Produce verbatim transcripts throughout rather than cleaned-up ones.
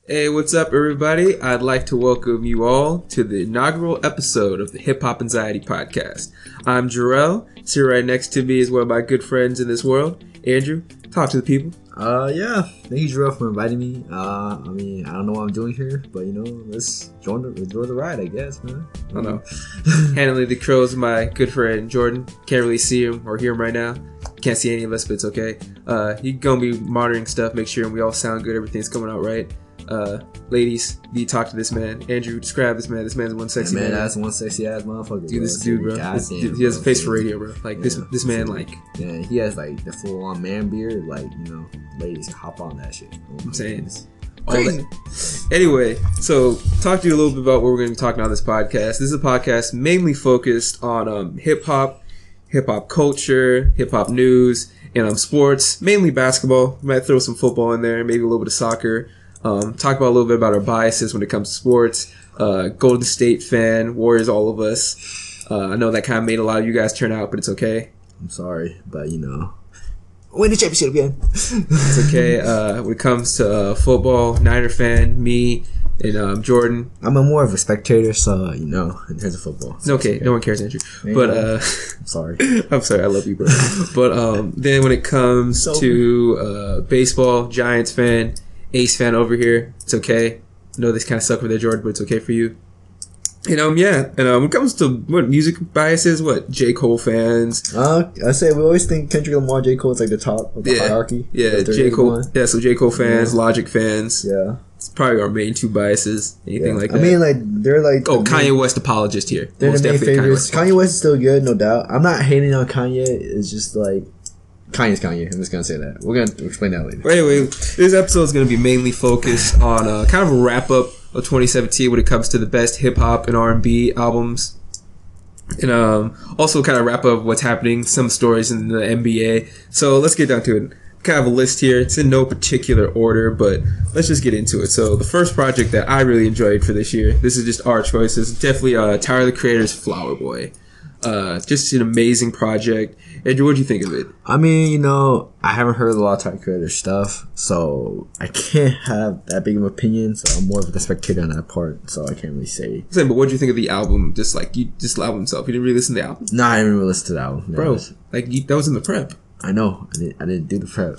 Hey, what's up, everybody? I'd like to welcome you all to the inaugural episode of the Hip Hop Anxiety Podcast. I'm Jarrell. Sitting right next to me is one of my good friends in this world, Andrew. Talk to the people. Uh, yeah. Thank you, Jarrell, for inviting me. Uh, I mean, I don't know what I'm doing here, but you know, let's join the enjoy the ride, I guess, man. I don't know. Handling the crows, my good friend Jordan. Can't really see him or hear him right now. Can't see any of us, but it's okay. Uh, he's gonna be monitoring stuff, make sure we all sound good, everything's coming out right. Uh, ladies, you talk to this man. Andrew, describe this man. This man's one sexy yeah, man. man. That's one sexy ass motherfucker. Dude, bro. this dude, bro. This, damn, he has bro. a face for radio, bro. Like yeah. this, this man, like. Yeah, he has like the full on man beard. Like, you know, ladies hop on that shit. Oh, I'm saying. goodness. All that. Anyway, so talk to you a little bit about what we're going to be talking about on this podcast. This is a podcast mainly focused on um, hip hop, hip hop culture, hip hop news, and um, sports. Mainly basketball. We might throw some football in there, maybe a little bit of soccer. Um, talk about a little bit about our biases when it comes to sports. Uh, Golden State fan, Warriors, all of us. Uh, I know that kind of made a lot of you guys turn out, but it's okay. I'm sorry, but you know, win the championship again. It's okay. Uh, when it comes to uh, football, Niner fan, me, and um, Jordan. I'm a more of a spectator, so you know, in terms of football. So okay, okay, no one cares, Andrew. Yeah. But uh, I'm sorry. I'm sorry, I love you, bro. But um, then when it comes So to uh, baseball, Giants fan, Ace fan over here, it's okay. I know this kind of suck with their Jordan, but it's okay for you. And um, yeah, and um, when it comes to what music biases, what J. Cole fans, Uh, I say we always think Kendrick Lamar, J. Cole is like the top of the yeah, hierarchy. yeah, But there J. is Cole, one. yeah, so J. Cole fans, Yeah. Logic fans, Yeah. it's probably our main two biases. Anything Yeah. like that. I mean, like they're like oh, the Kanye main, West apologist here. they're Most the main definitely Kanye favorites. West. Kanye West is still good, no doubt. I'm not hating on Kanye. It's just like Kanye's Kanye. I'm just gonna say that. We're gonna explain that later. But anyway, this episode is going to be mainly focused on uh, kind of a wrap up of twenty seventeen when it comes to the best hip hop and R and B albums, and um, also kind of wrap up what's happening, some stories in the N B A. So let's get down to it. Kind of a list here. It's in no particular order, but let's just get into it. So the first project that I really enjoyed for this year, this is just our choices. Definitely uh, Tyler the Creator's Flower Boy. Uh, just an amazing project. Andrew, what do you think of it? I mean, you know, I haven't heard a lot of Tyler Creator stuff, so I can't have that big of an opinion. So I'm more of a spectator on that part, so I can't really say. Same, but what do you think of the album? Just like you, just the album itself. You didn't really listen to the album, Nah, I didn't really listen to that one, bro. Like you, that was in the prep. I know. I didn't. I didn't do the prep.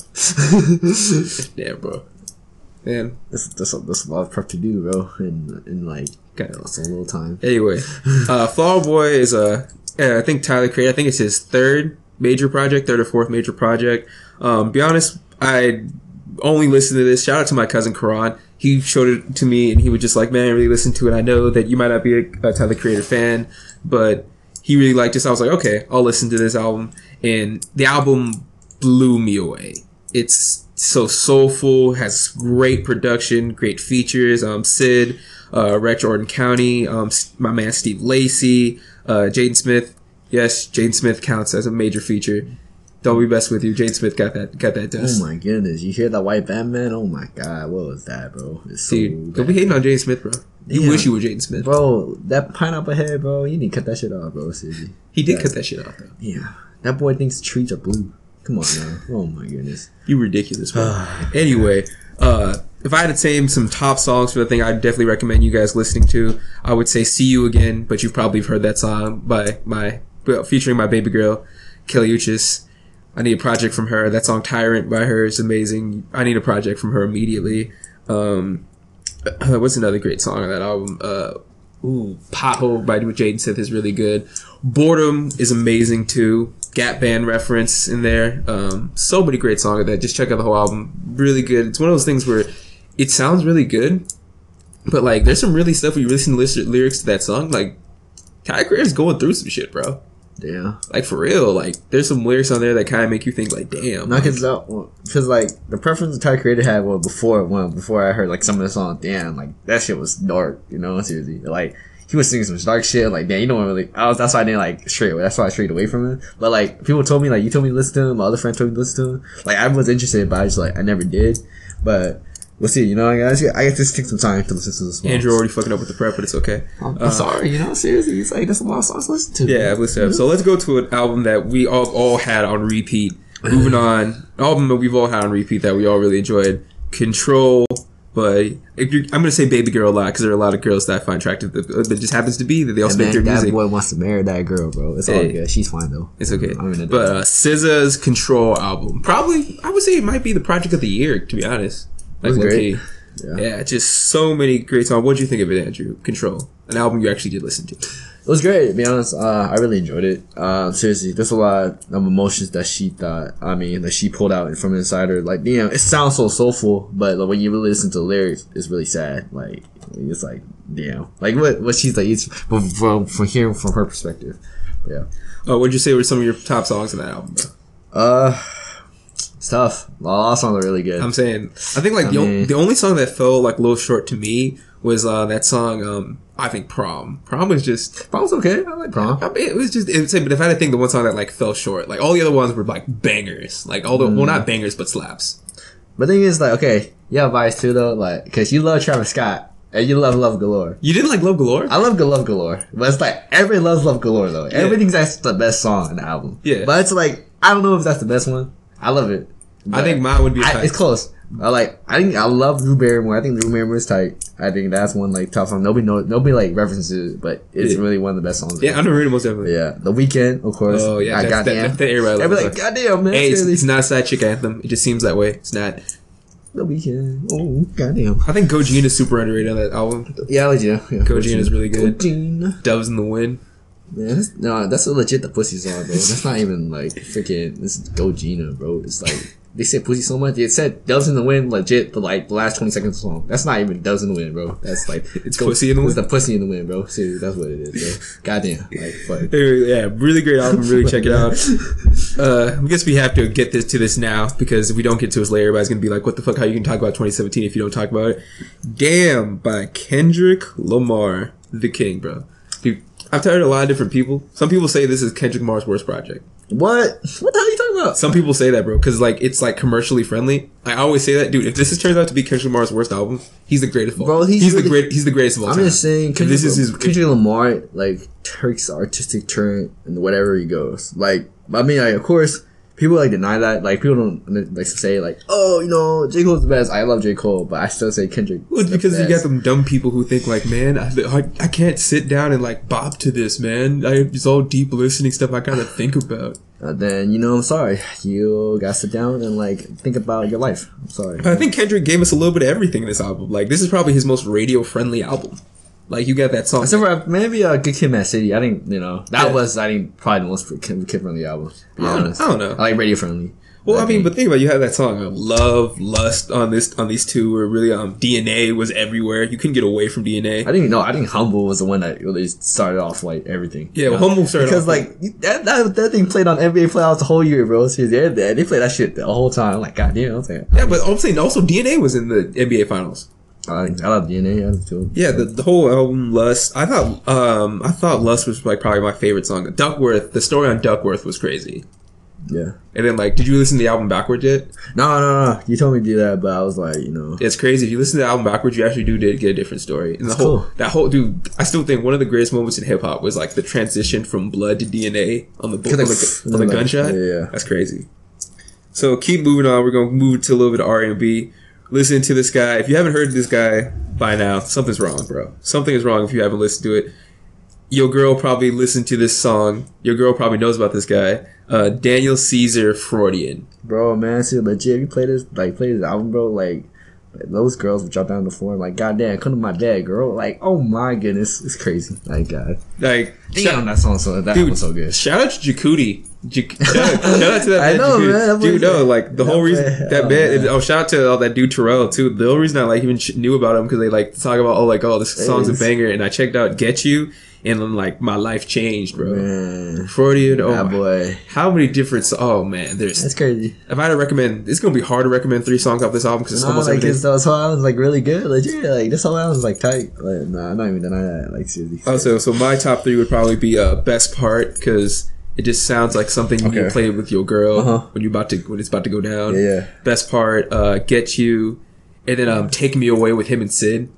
Damn, bro. Man. That's, that's, a, that's a lot of prep to do, bro. In in like, Okay. you know, it's a little time. Anyway, uh, Flower Boy is a. Uh, I think Tyler Creator. I think it's his third major project, third or fourth major project. Um, be honest, I only listened to this. Shout out to my cousin Karan. He showed it to me, and he was just like, "Man, I really listen to it. I know that you might not be a, a Tyler Creator fan, but he really liked this." I was like, "Okay, I'll listen to this album," and the album blew me away. It's so soulful, has great production, great features. Um, Sid, uh, Retro Jordan County, um, my man Steve Lacy, uh, Jaden Smith. Yes, Jaden Smith counts as a major feature. Don't be best with you. Jaden Smith got that got that dust. Oh my goodness! You hear that white Batman? Oh my god! What was that, bro? It's so Dude, don't bad. be hating on Jaden Smith, bro. You Yeah. wish you were Jaden Smith. Bro, that pineapple head, bro. You need to cut that shit off, bro. Seriously. He did Yeah. cut that shit off, though. Yeah, that boy thinks trees are blue. Come on, now. Oh my goodness. You ridiculous, bro. Anyway, uh, if I had to name some top songs for the thing, I'd definitely recommend you guys listening to. I would say "See You Again," but you've probably heard that song by my featuring my baby girl, Kelly Uchis. I need a project from her. That song "Tyrant" by her is amazing. I need a project from her immediately. Um, uh, what's another great song on that album? Uh, ooh, "Pothole" by Jaden Smith is really good. "Boredom" is amazing too. Gap Band reference in there. Um, so many great songs of that. Just check out the whole album. Really good. It's one of those things where it sounds really good, but like there's some really stuff when you listen to listen to lyrics to that song. Like Tyler Creator's going through some shit, bro. Yeah. Like for real. Like there's some lyrics on there that kind of make you think like, damn. Not like, because because like the preference that Tyler Creator had well before well before I heard like some of the songs. Damn, like that shit was dark. You know, seriously. Like he was singing some dark shit. Like damn, you don't really. I was that's why I didn't like straight away. That's why I strayed away from it. But like people told me like you told me to listen to him. My other friend told me to listen to him. Like I was interested, but I just like I never did. But we'll see. You know, I guess I guess just take some time to listen to the songs. Andrew already fucking up with the prep, but it's okay. I'm, I'm Uh, sorry. You know, seriously, it's like there's a lot of songs to listen to. Yeah, listen up. So let's go to an album that we all all had on repeat. Moving on, an album that we've all had on repeat that we all really enjoyed. Control But if you're, I'm gonna say baby girl a lot because there are a lot of girls that I find attractive. That, that just happens to be that they also And make man, their that music. boy wants to marry that girl, bro. It's all Hey. good. She's fine though. It's okay. I'm in But uh, S Z A's Control album, probably I would say it might be the project of the year. To be honest, like was low-key. great. Yeah. Yeah, just so many great songs. What do you think of it, Andrew? Control, an album you actually did listen to. It was great, to be honest. Uh, I really enjoyed it. Uh, seriously, there's a lot of emotions that she thought, I mean, that she pulled out from inside her. Like, you know, it sounds so soulful, but like, when you really listen to the lyrics, it's really sad. Like, it's like, damn. Like, what, what she's like, it's from, from, from hearing from her perspective. But yeah. Oh, what'd you say were some of your top songs in that album, bro? Uh, it's tough. A lot of songs are really good. I'm saying, I think like I the, o- mean- the only song that fell like a little short to me was uh, that song. Um, I think Prom. Prom was just. Prom's okay. I like Prom. I mean, it was just. It would say, but if I had to think, the one song that like fell short, like all the other ones were like bangers, like all the well, not bangers, but slaps. But the thing is, like, okay, you have bias too, though, like, because you love Travis Scott and you love Love Galore. You didn't like Love Galore? I love Love Galore, but it's like everybody loves Love Galore though. Everybody thinks that's the best song in the album. Yeah. but it's like I don't know if that's the best one. I love it. I But think mine would be. a I, tie. it's close. I like. I think I love Drew Barrymore. I think Drew Barrymore is tight. I think that's one like top song. Nobody knows. Nobody like references it, but it's Yeah. really one of the best songs. Yeah, underrated most definitely. yeah. The Weeknd, of course. Oh yeah, I that's, got that, that, that everybody loves. Everybody like, that. goddamn man. Hey, it's, seriously. it's not a side chick anthem. It just seems that way. It's not. The Weeknd. Oh goddamn. I think Gojina is super underrated on that album. Yeah, legit. Yeah, Gojina is really good. Gojina. Doves in the Wind. Man, that's, no, that's a legit the pussy song, bro. That's not even like freaking. This is Gojina, bro. It's like they said pussy so much. It said "Doves in the Wind" legit the like the last twenty seconds of the song. That's not even "Doves in the Wind," bro. That's like It's pussy in the It's wind? the pussy in the wind, bro. Seriously, that's what it is, bro. Goddamn, like fuck. Anyway, yeah, really great album. Really check it out. Uh, I guess we have to get this to this now because if we don't get to this later, everybody's gonna be like, "What the fuck? How you can talk about twenty seventeen if you don't talk about it?" Damn, by Kendrick Lamar, the King, bro. Dude, I've heard a lot of different people. Some people say this is Kendrick Lamar's worst project. What? What the hell are you talking about? Some people say that, bro, because like it's like commercially friendly. I always say that, dude. If this is, turns out to be Kendrick Lamar's worst album, he's the greatest of all. Bro, he's he's the really- great. He's the greatest of all I'm time. just saying, If Kendrick, this is his. Kendrick Lamar like takes artistic turn and whatever he goes. Like, I mean, like of course. People like deny that. Like people don't like to say like, oh, you know, J. Cole's the best. I love J. Cole, but I still say Kendrick. Well, it's the because you got best. them dumb people who think like, man, I, I, I can't sit down and like bop to this, man. I, it's all deep listening stuff I gotta think about. Uh, then you know, I'm sorry. You gotta sit down and like think about your life. I'm sorry. I think Kendrick gave us a little bit of everything in this album. Like, this is probably his most radio friendly album. Like, you got that song. Except for maybe uh, Good Kid, Mad City. I think you know that Yeah. was I think probably the most kid friendly album. To be I don't- honest. I don't know. I like radio friendly. Well, I mean, think- but think about it, you have that song, uh, "Love," "Lust" on this on these two. Where really, um, D N A was everywhere. You couldn't get away from D N A. I think no. I think Humble was the one that really started off like everything. Yeah, you well, know? Humble started because off- like that, that that thing played on N B A playoffs the whole year, bro. Seriously, they, they played that shit the whole time. I'm like, goddamn, I was like, Yeah, but I'm saying also D N A was in the N B A Finals. I, I love D N A. I too. Yeah, the, the whole album Lust. I thought um I thought Lust was like probably my favorite song. Duckworth. The story on Duckworth was crazy. Yeah. And then like, did you listen to the album backwards yet? No, no, no. You told me to do that, but I was like, you know, It's crazy. If you listen to the album backwards, you actually do did get a different story. And the That's whole cool. that whole dude, I still think one of the greatest moments in hip hop was like the transition from blood to D N A on the on like, the, on the like, gunshot. yeah, yeah. That's crazy. So keep moving on. We're gonna move to a little bit of R and B. Listen to this guy. If you haven't heard this guy by now, something's wrong, bro. Something is wrong if you haven't listened to it. Your girl probably listened to this song. Your girl probably knows about this guy. Uh, Daniel Caesar, Freudian. bro, man, see, legit. You play this, like, play this album, bro. Like, those girls would drop down on the floor, like, goddamn, come to my bed, girl. Like, oh my goodness, it's crazy. Like, God, Like, damn, that song so that dude, was so good. Shout out to Jakudi. J- shout, out, shout out to that I man, know, Jakudi. man, that Dude, boy- no, like the that whole boy- reason that oh, band. man. Oh, shout out to all that dude Terrell too. The only reason I like even sh- knew about him because they like talk about oh like oh this song's a is. banger, and I checked out Get You, and then like my life changed, bro. Man, Freudian. Oh that my, boy, how many different? So- oh man, there's. that's crazy. If I had to recommend, it's gonna be hard to recommend three songs off this album because it's No, almost like, everything. this, this whole album's like really good. Legit, like this whole album's like tight. Like, nah, I'm not even denying that. Like, seriously. Oh, so so my top three would probably be uh best part because it just sounds like something you Okay. play with your girl Uh-huh. when you about to when it's about to go down. Yeah, yeah. Best part, uh, Get You, and then um, Take Me Away with him and Sid.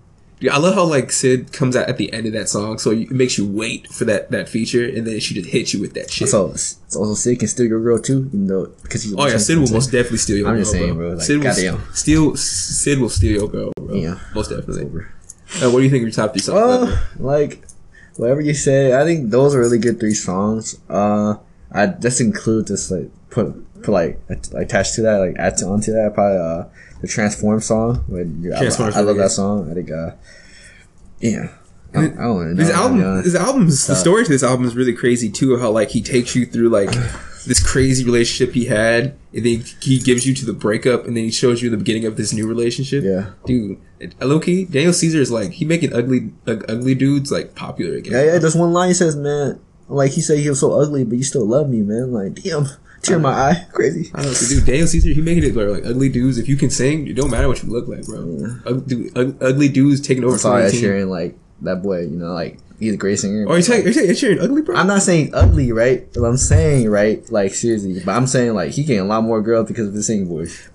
Yeah, I love how like Sid comes out at the end of that song, so it makes you wait for that, that feature, and then she just hits you with that shit. So, so also Sid can steal your girl too, even though because he's. Oh yeah, Sid will most definitely steal your I'm girl. just saying, bro. bro. Like, Sid will goddamn. steal. Sid will steal your girl, bro. Yeah, most definitely. Uh, what do you think of your top three songs? Uh, like whatever you say, I think those are really good three songs. Uh, I just include this like put put like like attached to that, like add to, onto that probably uh the Transform song. When I, I, I love that song. I think uh yeah. I don't, I don't know. This album, this album's the story to this album is really crazy too. How like he takes you through like this crazy relationship he had, and then he gives you to the breakup, and then he shows you the beginning of this new relationship. Yeah, dude, low key, Daniel Caesar is like he making ugly, uh, ugly dudes like popular again. Yeah, yeah. There's one line he says, "Man, like he said he was so ugly, but you still love me, man." Like, damn, tear in my eye, crazy. I don't know, dude. Daniel Caesar, he making it where like ugly dudes. If you can sing, it don't matter what you look like, bro. Yeah. Ug- dude, ug- ugly dudes taking over. Sorry, Ed Sheeran, like that boy, you know, like. He's a great singer. Oh, you're saying, you're saying Ed Sheeran ugly, bro? I'm not saying ugly, right? But I'm saying, right, like, seriously. But I'm saying, like, he getting a lot more girls because of his singing voice.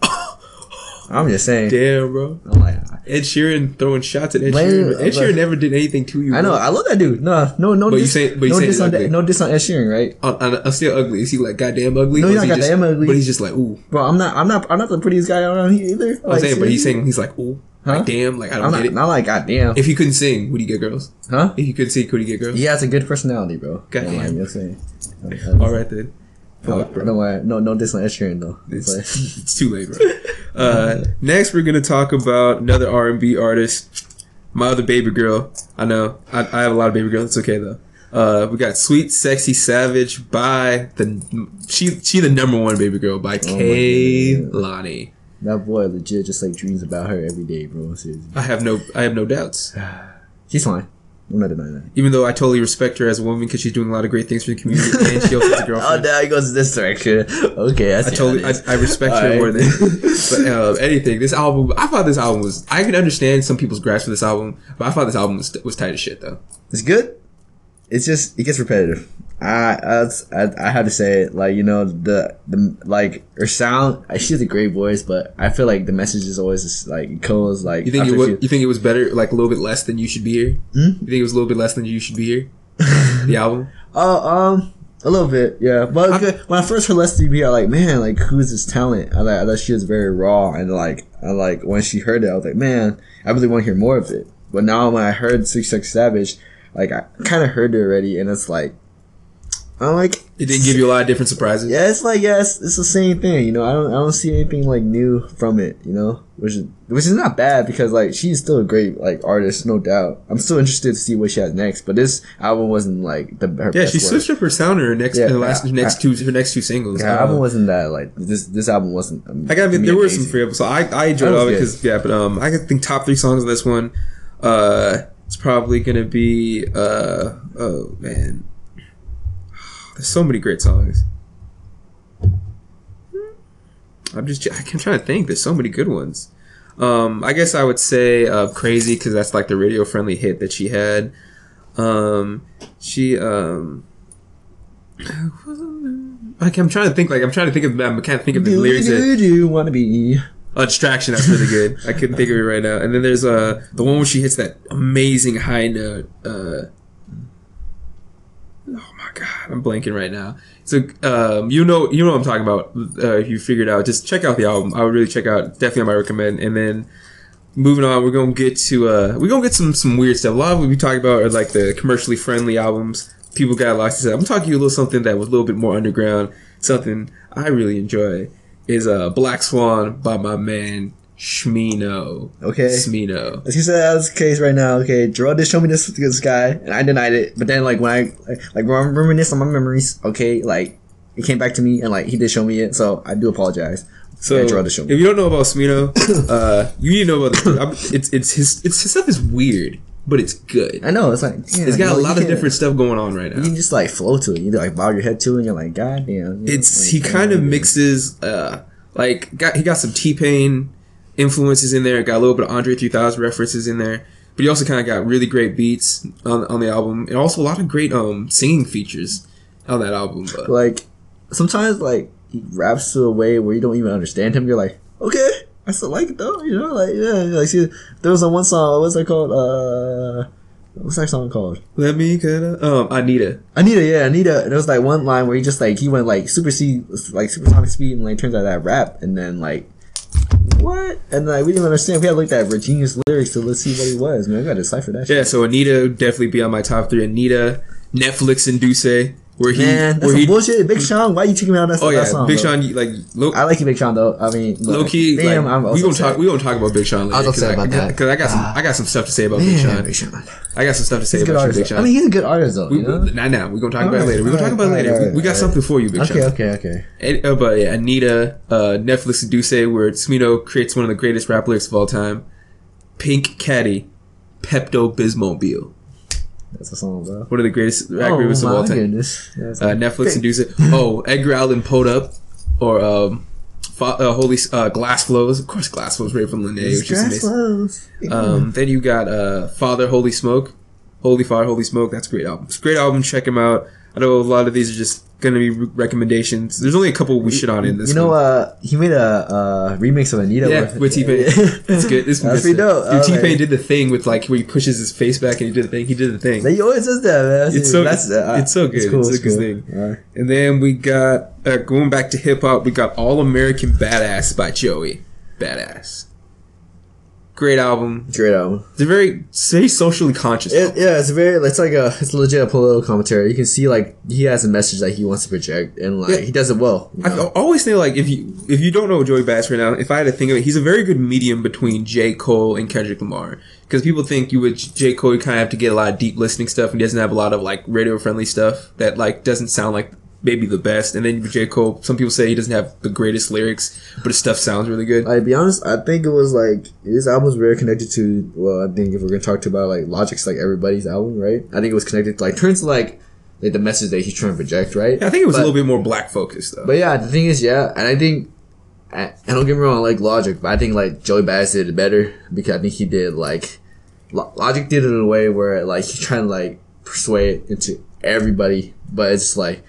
I'm just saying. Damn, bro. I'm like, Ed Sheeran throwing shots at Ed Blame, Sheeran. Ed Sheeran never did anything to you, I know. bro. I love that dude. No, no, no. But dis, you say, but you no say diss on ugly. that, no diss on Ed Sheeran, right? On, on, I'm still ugly. Is he like goddamn ugly? No, he's not he goddamn just, ugly. But he's just like, ooh. Bro, I'm not, I'm not, I'm not the prettiest guy around here either. I'm like, saying, but he's seriously? saying, he's like, ooh. Huh? Like, damn, like, I don't I'm get not, it. Not like, goddamn. If he couldn't sing, would he get girls? Huh? If he couldn't sing, could he get girls? He has a good personality, bro. Goddamn. Like, you're saying. All right, then. No, don't worry. No, no diss on Ed Sheeran, though. It's, it's too late, bro. Uh, next, we're going to talk about another R and B artist, my other baby girl. I know. I, I have a lot of baby girls. It's okay, though. Uh, we got Sweet Sexy Savage by the... She she the number one baby girl by oh Kehlani. That boy legit just like dreams about her every day, bro. Seriously. I have no I have no doubts. She's fine. I'm not denying that. Even though I totally respect her as a woman because she's doing a lot of great things for the community and she also has a girlfriend. Oh, now he goes this direction. Okay, I, I totally I, I respect her right. more than but, uh, anything. This album, I thought this album was. I can understand some people's grasp for this album, but I thought this album was, was tight as shit though. It's good. It's just it gets repetitive. I I I have to say it, like, you know, the the like her sound. She has a great voice, but I feel like the message is always just, like it goes like. You think it was, she, you think it was better, like a little bit less than You Should Be Here? Hmm? You think it was a little bit less than You Should Be Here? The album. Oh, uh, um, a little bit, yeah. But I, when I first heard Less Than Be, I was like, man, like who's this talent? I like I thought she was very raw, and like I like when she heard it, I was like, man, I really want to hear more of it. But now when I heard Six Six Savage, like I kind of heard it already, and it's like. I'm like it didn't give you a lot of different surprises. Yeah, it's like yeah, it's, it's the same thing. You know, I don't I don't see anything like new from it. You know, which is which is not bad because like she's still a great like artist, no doubt. I'm still interested to see what she has next. But this album wasn't like the her yeah. Best She work. switched up her sound in her next yeah, her last I, next I, two her next two singles. Yeah, uh, album wasn't that like this. This album wasn't. Um, I gotta admit, there were some free so I I enjoyed all of it because yeah. But um, I think top three songs of this one, uh, it's probably gonna be uh oh man. There's so many great songs. I'm just I'm trying to think. There's so many good ones. Um, I guess I would say uh, "Crazy" because that's like the radio friendly hit that she had. Um, she um, like I'm trying to think. Like I'm trying to think of. I can't think of the do, lyrics. Do, do you want to be? A Distraction. That's really good. I couldn't think of it right now. And then there's uh the one where she hits that amazing high note. Uh, Oh my god, I'm blanking right now. So, um, you know, you know what I'm talking about. Uh, if you figured out, just check out the album. I would really check out. Definitely, I might recommend. And then moving on, we're gonna get to uh, we're gonna get some some weird stuff. A lot of what we talk about are like the commercially friendly albums. People got lots to say. I'm talking to you a little something that was a little bit more underground. Something I really enjoy is uh, Black Swan by my man Smino. Okay. Smino. As you said, that's the case right now. Okay, Gerald did show me this this guy, and I denied it. But then, like when I like, like when I'm reminiscing on my memories, okay, like it came back to me, and like he did show me it. So I do apologize. So yeah, Gerald did show me. If you don't know about Smino, uh, you need to know about this. It's it's his it's his stuff is weird, but it's good. I know it's like yeah, it's got you know, a lot of can, different stuff going on right now. You can just like flow to it. You like bow your head to it, and you're like, God damn. You know, it's like, he kind of mixes uh like got he got some T-Pain influences in there, got a little bit of Andre three thousand references in there, but he also kind of got really great beats on on the album, and also a lot of great um singing features on that album. But. Like sometimes, like he raps to a way where you don't even understand him. You're like, okay, I still like it though. You know, like yeah, like see, there was a one song. What's that called? Uh, what's that song called? Let me get a, um Anita. Anita, yeah, Anita. There was like one line where he just like he went like super speed, like supersonic speed, and like turns out that rap, and then like what? And like we didn't understand. We had to look at Virginia's lyrics to let's see what he was. Man, I gotta decipher that. Yeah, shit. so Anita would definitely be on my top three. Anita, Netflix and Duce. Where he, Man, that's where some he, bullshit. Big Sean, why you taking me out that, oh yeah, that song? Big bro? Sean, like low, I like you, Big Sean though. I mean, low key. damn, like, I'm we also gonna upset. talk. We gonna talk about Big Sean later. I was upset about that. Because I got some. I got some stuff to say about Man, Big Sean. Big Sean. I got some stuff to say He's a good about artist. Big Sean. I mean, he's a good artist though. We, You know? Not now. We're gonna talk about it Alright, later. We're gonna talk about it alright, later. alright, we got alright. something for you, Big Okay, Sean. okay, okay. And, uh, but yeah, Anita, uh, Netflix and Duce, where Smino creates one of the greatest rap lyrics of all time. Pink Caddy, Pepto Bismol. That's a song, bro. One of the greatest rap Oh lyrics of all my time. goodness. That's Uh, Netflix and Duce. Oh, Edgar Allan Poed Up, or um, Fa- uh, Holy uh, Glass Flows. Of course, Glass Flows right from Lene, which is amazing. Um, then you got uh, Father Holy Smoke, Holy Fire Holy Smoke. That's a great album. It's a great album. Check them out. I know a lot of these are just gonna be re- recommendations. There's only a couple we shit on in this. You know, one. uh, he made a uh, remix of Anita. Yeah, with T Pain. It's good. This That's pretty dope. Dude, I T like Pain it. did the thing with like where he pushes his face back and he did the thing. He did the thing. He always does that, man. It's so That's, uh, it's so good. It's, cool, a it's good cool. thing. Alright. And then we got uh, going back to hip hop. We got All American Badass by Joey Badass. Great album. Great album. It's a very it's very socially conscious. It, album. yeah, it's very. It's like a. It's legit a political commentary. You can see like he has a message that he wants to project, and like Yeah. he does it well. You I know? always think like if you if you don't know Joey Badass right now, if I had to think of it, he's a very good medium between J. Cole and Kendrick Lamar. Because people think you would J. Cole, you kind of have to get a lot of deep listening stuff, and he doesn't have a lot of like radio friendly stuff that like doesn't sound like maybe the best. And then J. Cole, some people say he doesn't have the greatest lyrics, but his stuff sounds really good. Like, to be honest, I think it was like this album's very connected to. Well, I think if we're gonna talk to about like Logic's like everybody's album, right? I think it was connected to like turns to like like the message that he's trying to project, right? Yeah, I think it was But- a little bit more black focused though. But yeah, the thing is, yeah, and I think, and don't get me wrong, I like Logic, but I think like Joey Badass did it better because I think he did like Lo- Logic did it in a way where like he's trying to like persuade into everybody, but it's like,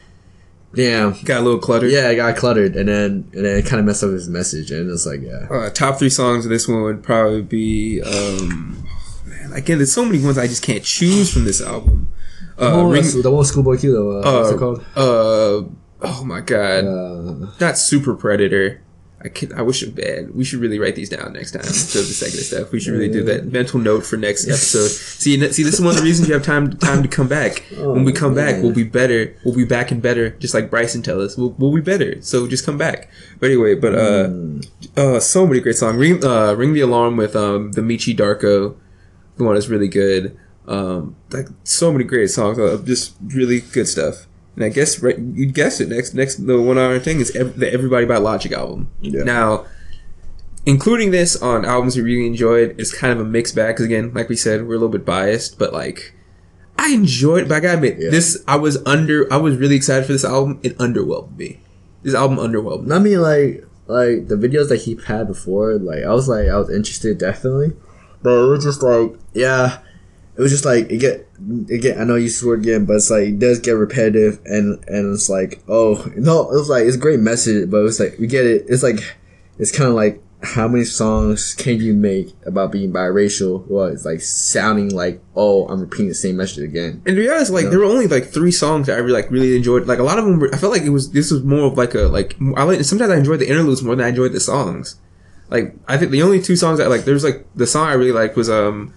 damn, Got a little cluttered. yeah, it got cluttered, and then and then it kind of messed up his message, and it's like, yeah, Uh, top three songs of this one would probably be um, man, again, there's so many ones I just can't choose from this album. the Uh, one Ring, with- the one with Schoolboy Q though, uh, what's it called? uh, oh my god, Uh, not Super Predator. I can I wish it bad. We should really write these down next time. So the second stuff. We should really do that mental note for next episode. See, n- see, this is one of the reasons you have time time to come back. When we come back, man. we'll be better. We'll be back and better, just like Bryson tell us. We'll we'll be better. So just come back. But anyway, but uh, uh, so many great songs. Ring uh, Ring the Alarm with um the Michi Darko. The one is really good. Um, like so many great songs. Uh, just really good stuff. And I guess right, you guessed it. Next, next, the one hour thing is ev- the Everybody by Logic album. Yeah. Now, including this on albums we really enjoyed is kind of a mixed bag. Because again, like we said, we're a little bit biased, but like I enjoyed. But I gotta admit, Yeah. this I was under. I was really excited for this album. It underwhelmed me. This album underwhelmed me. I mean, like, like the videos that he had before, like I was like, I was interested definitely, but it was just like, yeah, it was just like it get, it get. I know you use the word again, but it's like it does get repetitive, and and it's like, oh no, it was like it's a great message, but it's like we get it. It's like it's kind of like how many songs can you make about being biracial? Well, it's like sounding like, oh, I'm repeating the same message again. And to be honest, like Yeah. there were only like three songs that I really like really enjoyed. Like a lot of them, were, I felt like it was this was more of like a like I like sometimes I enjoyed the interludes more than I enjoyed the songs. Like I think the only two songs that like there's like the song I really liked was um.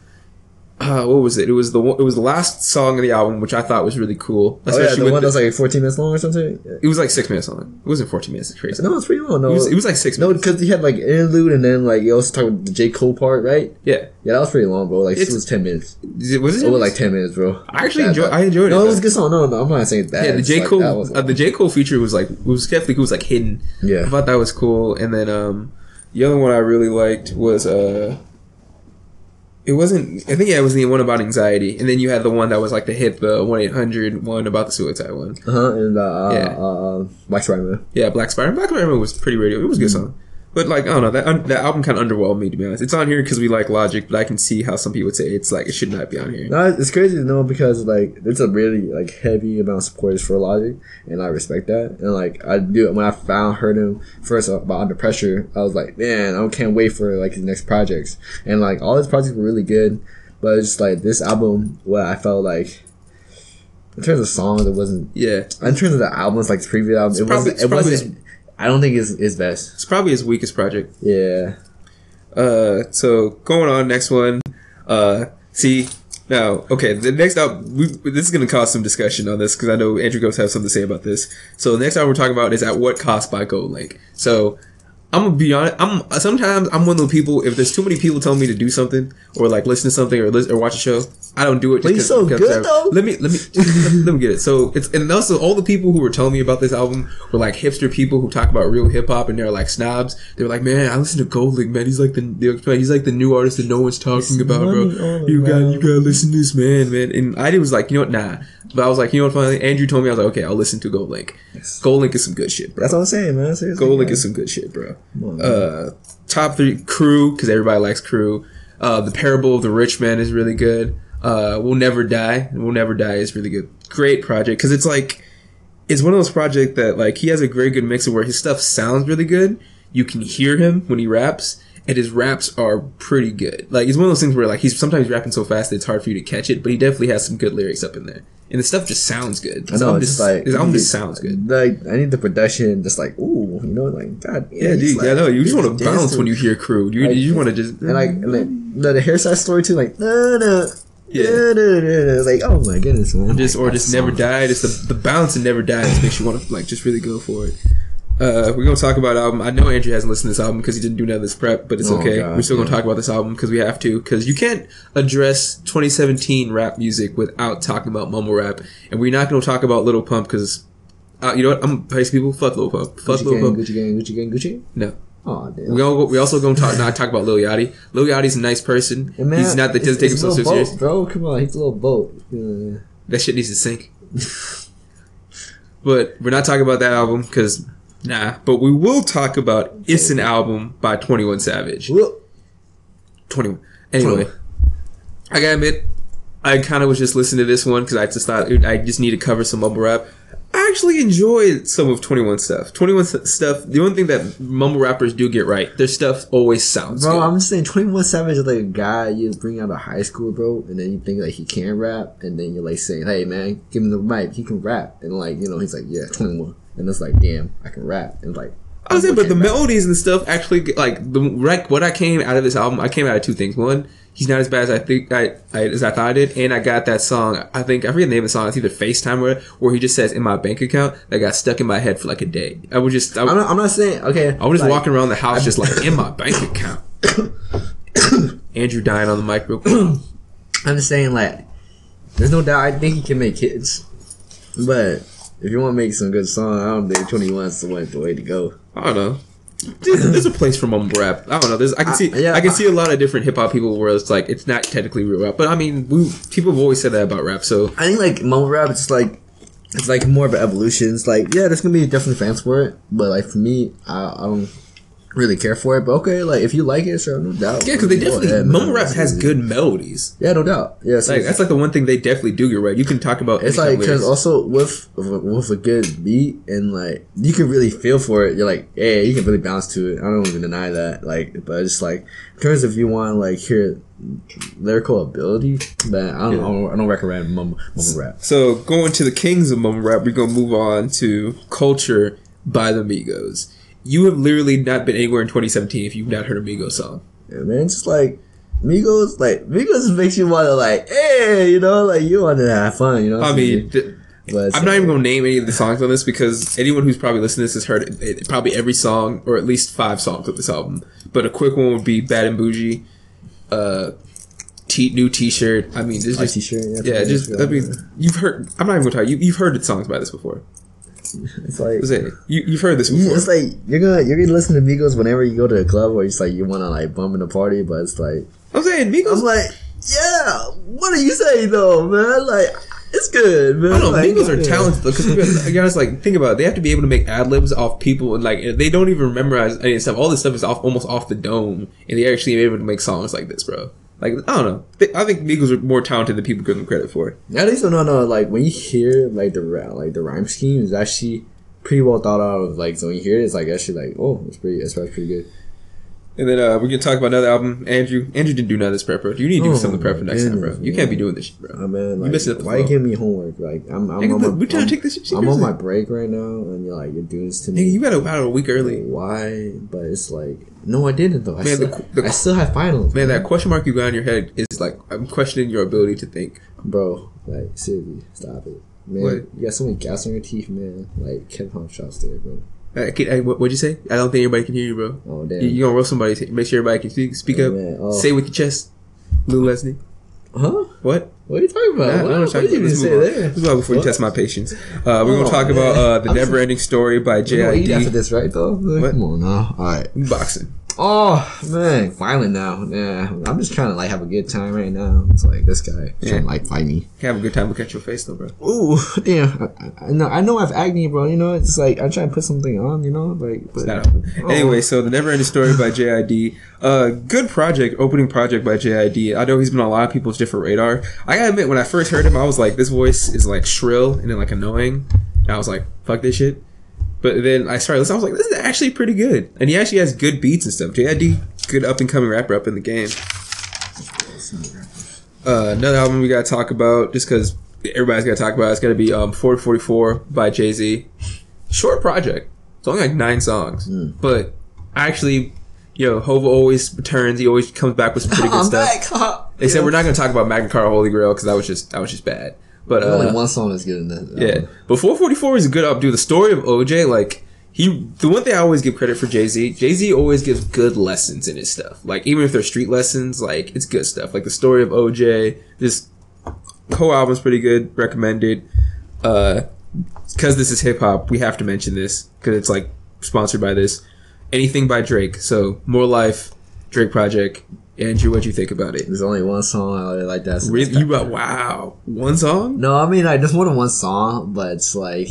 Uh, what was it? It was the one- it was the last song of the album, which I thought was really cool. Oh yeah, the with one that's like fourteen minutes long or something. it was like six minutes long. It wasn't fourteen minutes. It's crazy. No, it's pretty long. No, It was, it was like six no, minutes. because he had like interlude and then like you also talk about the J Cole part, right? Yeah. Yeah, that was pretty long, bro. Like It's- it was ten minutes. Is it, was it? It was like ten minutes, bro. I actually That- enjoyed. that- I enjoyed No, it. it was a though. good song. No, no, I'm not saying that. Yeah, the It's J like, Cole, that was uh, the J Cole feature was like was definitely was like hidden. Yeah. I thought that was cool. And then um, the other one I really liked was uh, it wasn't. I think yeah, it was the one about anxiety. And then you had the one that was like the hit, the one eight hundred one about the suicide one. Uh huh. And uh, Yeah. uh, uh, Black Spider-Man. Yeah, Black Spider. Black Spider was pretty radio. It was a good song. But like I don't know, that un- that album kind of underwhelmed me, to be honest. It's on here because we like Logic, but I can see how some people would say it's like it should not be on here. No, it's crazy to know because like there's a really like heavy amount of supporters for Logic, and I respect that. And like I do when I found heard him first about Under Pressure, I was like, man, I can't wait for like his next projects. And like all his projects were really good, but it's just like this album, what I felt like. In terms of songs, it wasn't. Yeah. In terms of the albums, like the previous album, It's it probably- wasn't. it's It probably wasn't. I don't think it's his best. It's probably his weakest project. Yeah. Uh, so going on next one. Uh, see now, okay, the next album. We, this is gonna cause some discussion on this because I know Andrew Ghost has something to say about this. So the next album we're talking about is At What Cost by Gold Link. So I'm gonna be honest. I'm sometimes I'm one of those people. If there's too many people telling me to do something or like listen to something or listen, or watch a show, I don't do it. But he's so good though. Let me let me let, let me get it. So it's and also all the people who were telling me about this album were like hipster people who talk about real hip hop and they're like snobs. They were like, man, I listen to Gold Link, man. He's like the he's like the new artist that no one's talking about, bro. You got you gotta listen to this man, man. And I was like, you know what, nah. But I was like, you know what? Finally, Andrew told me, I was like, okay, I'll listen to Gold Link. Yes. Gold Link is some good shit, bro. That's what I'm saying, man. Seriously, Gold Link man. is some good shit, bro. On, uh, top three, Crew, because everybody likes Crew. Uh, the Parable of the Rich Man is really good. Uh, We'll Never Die. We'll Never Die is really good. Great project, because it's like, it's one of those projects that like he has a very good mix of where his stuff sounds really good. You can hear him when he raps, and his raps are pretty good. Like it's one of those things where like he's sometimes rapping so fast that it's hard for you to catch it, but he definitely has some good lyrics up in there, and the stuff just sounds good. I know, it's just like his album just sounds good. Like I need the production, just like ooh, you know, like God, Yeah, yeah, dude. like, yeah, I know. You just want to dance bounce to- when you hear Crew. You like, you just want to just and like and like the, the hairstyle story too, like no, no, Yeah. no, no, no, like oh my goodness, man. just or Like, just that Never song. Die. Just the the bounce and Never Die just makes you want to like just really go for it. Uh, we're gonna talk about album. I know Andrew hasn't listened to this album because he didn't do none of this prep, but it's Oh, okay. God, we're still gonna yeah. talk about this album because we have to. Because you can't address twenty seventeen rap music without talking about mumble rap, and we're not gonna talk about Little Pump because uh, you know what? I'm gonna face people. Fuck Little Pump. Fuck Gucci Little gang, Pump. Gucci gang, Gucci gang, Gucci. No. Oh damn. We all we also gonna talk not talk about Lil Yachty. Lil Yachty's a nice person. And man, he's not that doesn't take it's himself a so little serious. boat, bro. Come on, he's a little boat. Yeah. That shit needs to sink. But we're not talking about that album because nah. But we will talk about "It's an Album" by twenty-one Savage. Well, twenty-one. Anyway, I gotta admit, I kind of was just listening to this one because I just thought I just need to cover some mumble rap. I actually enjoyed some of twenty-one stuff. twenty-one stuff. The only thing that mumble rappers do get right, their stuff always sounds bro, good. I'm just saying, twenty-one Savage is like a guy you bring out of high school, bro, and then you think like he can rap, and then you're like saying, "Hey, man, give him the mic, he can rap," and like you know, he's like, "Yeah, twenty-one," and it's like, "Damn, I can rap," and like, I was saying, but the can't rap. melodies and stuff actually like the like what I came out of this album. I came out of two things. One, he's not as bad as I think I, I as I thought I did, and I got that song. I think I forget the name of the song. It's either FaceTime or where he just says "in my bank account" that got stuck in my head for like a day. I was just I, I'm not, I'm not saying okay. I was just like, walking around the house just like in my bank account. Andrew dying on the mic real quick. I'm just saying, like, there's no doubt. I think he can make hits, but if you want to make some good song, I don't think twenty-one's the way, the way to go. I don't know. There's, there's a place for mumble rap. I don't know. There's I can see I- yeah, I can I- see a lot of different hip hop people where it's like it's not technically real rap, but I mean, we people have always said that about rap. So I think like mumble rap, it's just like it's like more of an evolution. It's like yeah, there's gonna be definitely fans for it, but like for me, I, I don't really care for it. But okay, like if you like it, sure, no doubt. yeah, because they Go definitely ahead, man. mumble rap has good melodies. Yeah, no doubt. Yeah, so Like that's like the one thing they definitely do get right. You can talk about it's any like kind of because lyrics. also with with a good beat and like you can really feel for it. You're like, yeah, you can really bounce to it. I don't even deny that. Like, but it's like in terms of if you want to like hear lyrical ability, then I don't, Yeah. I don't, I don't recommend mumble, mumble rap. So going to the kings of mumble rap, we're gonna move on to "Culture" by the Migos. You have literally not been anywhere in twenty seventeen if you've not heard a Migos song. Yeah, man, it's just like Migos, like Migos makes you want to like, hey, you know, like you want to have fun, you know. I mean, th- but it's I'm not like- even going to name any of the songs on this because anyone who's probably listening to this has heard it, it- probably every song or at least five songs of this album. But a quick one would be "Bad and Bougie," uh, t- new T-shirt. I mean, there's My just t-shirt, yeah, yeah, just I mean, you've heard. I'm not even going to tell you. You've heard the songs by this before. it's like Let's say you you've heard this you- before. it's like you're gonna you're gonna listen to Migos whenever you go to a club or it's like you want to like bump in a party, but it's like I'm saying Migos. I'm like, yeah, what are you saying though, man? Like, It's good, man. I don't know. Like, Migos are yeah. talented because you guys like think about it. They have to be able to make ad libs off people and like they don't even memorize any stuff. All this stuff is off almost off the dome, and they actually able to make songs like this, bro. Like I don't know. They, I think Migos are more talented than people give them credit for. At least no, no. Like when you hear like the ra- like the rhyme scheme is actually pretty well thought out. Of like so when you hear it, it's like actually like oh, it's pretty. It's pretty good. And then uh, we're gonna talk about another album. Andrew, Andrew didn't do none of this prep, bro. You need to do Oh, some of the prep for next time, bro. goodness, You can't be man. doing this shit, bro. Oh man, like, you missing up the why you flow. giving me homework? Like I'm, I'm, Nigga, on we- my, we trying I'm, to take this shit I'm on seriously. my break right now, and you're like you're doing this to Nigga, me. you got out a week early. Why? But it's like no, I didn't though. I, Man, still, the- the- I still have finals, Man, that question mark you got in your head is like I'm questioning your ability to think. bro. Like seriously, stop it, man. What? You got so many gas on your teeth, man. Like Kevin Hart shots there, bro. Uh, can, uh, what, what'd you say? I don't think everybody can hear you, bro. Oh damn. You, you gonna roast somebody? T- make sure everybody can speak, speak Oh, up. man. Oh. Say it with your chest, Lou Leslie. Huh? What? What are you talking about? Nah, I what don't know what what did you Let's even move say on. there? Let's move on before you What? test my patience. Uh, we're gonna Oh, talk man. about uh, the I'm Never Ending Story by We're gonna eat J I after D. this, right? Though. What? Come on now. All right. Boxing. Oh man, finally now. Yeah, I'm just trying to like have a good time right now. It's like this guy Yeah. trying to like fight me. Have a good time. Look at your face, though, bro. Ooh, damn. I, I know. I know I have acne, bro. You know, it's like I'm trying to put something on. You know, like. It's But, not open. Oh. Anyway, so the Never Ending Story by J I D. Uh, good project, opening project by J I D. I know he's been on a lot of people's different radar. I gotta admit, when I first heard him, I was like, this voice is like shrill and then like annoying. And I was like, fuck this shit. But then I started listening. I was like, this is actually pretty good. And he actually has good beats and stuff. J I D, good up and coming rapper up in the game. Uh, another album we gotta talk about, just because everybody's gotta talk about it, it's gonna be um, Ford forty-four by Jay-Z. Short project. It's only like nine songs. Mm. But actually, you know, Hova always returns. He always comes back with some pretty good I'm stuff. back. Huh? They said we're not gonna talk about Magna Carta Holy Grail because that was just that was just bad. But uh, Only one song is good in that. yeah, but four forty-four is a good up, dude. The story of O J, like he, the one thing I always give credit for Jay Z, Jay Z always gives good lessons in his stuff. Like even if they're street lessons, like it's good stuff. Like the story of O J, this whole album's pretty good. Recommended. Uh, because this is hip hop, we have to mention this because it's like sponsored by this. Anything by Drake. So More Life, Drake Project. Andrew, what'd you think about it? There's only one song I really like that. So Really? that's You got wow, one song? No, I mean like there's more than one song, but it's like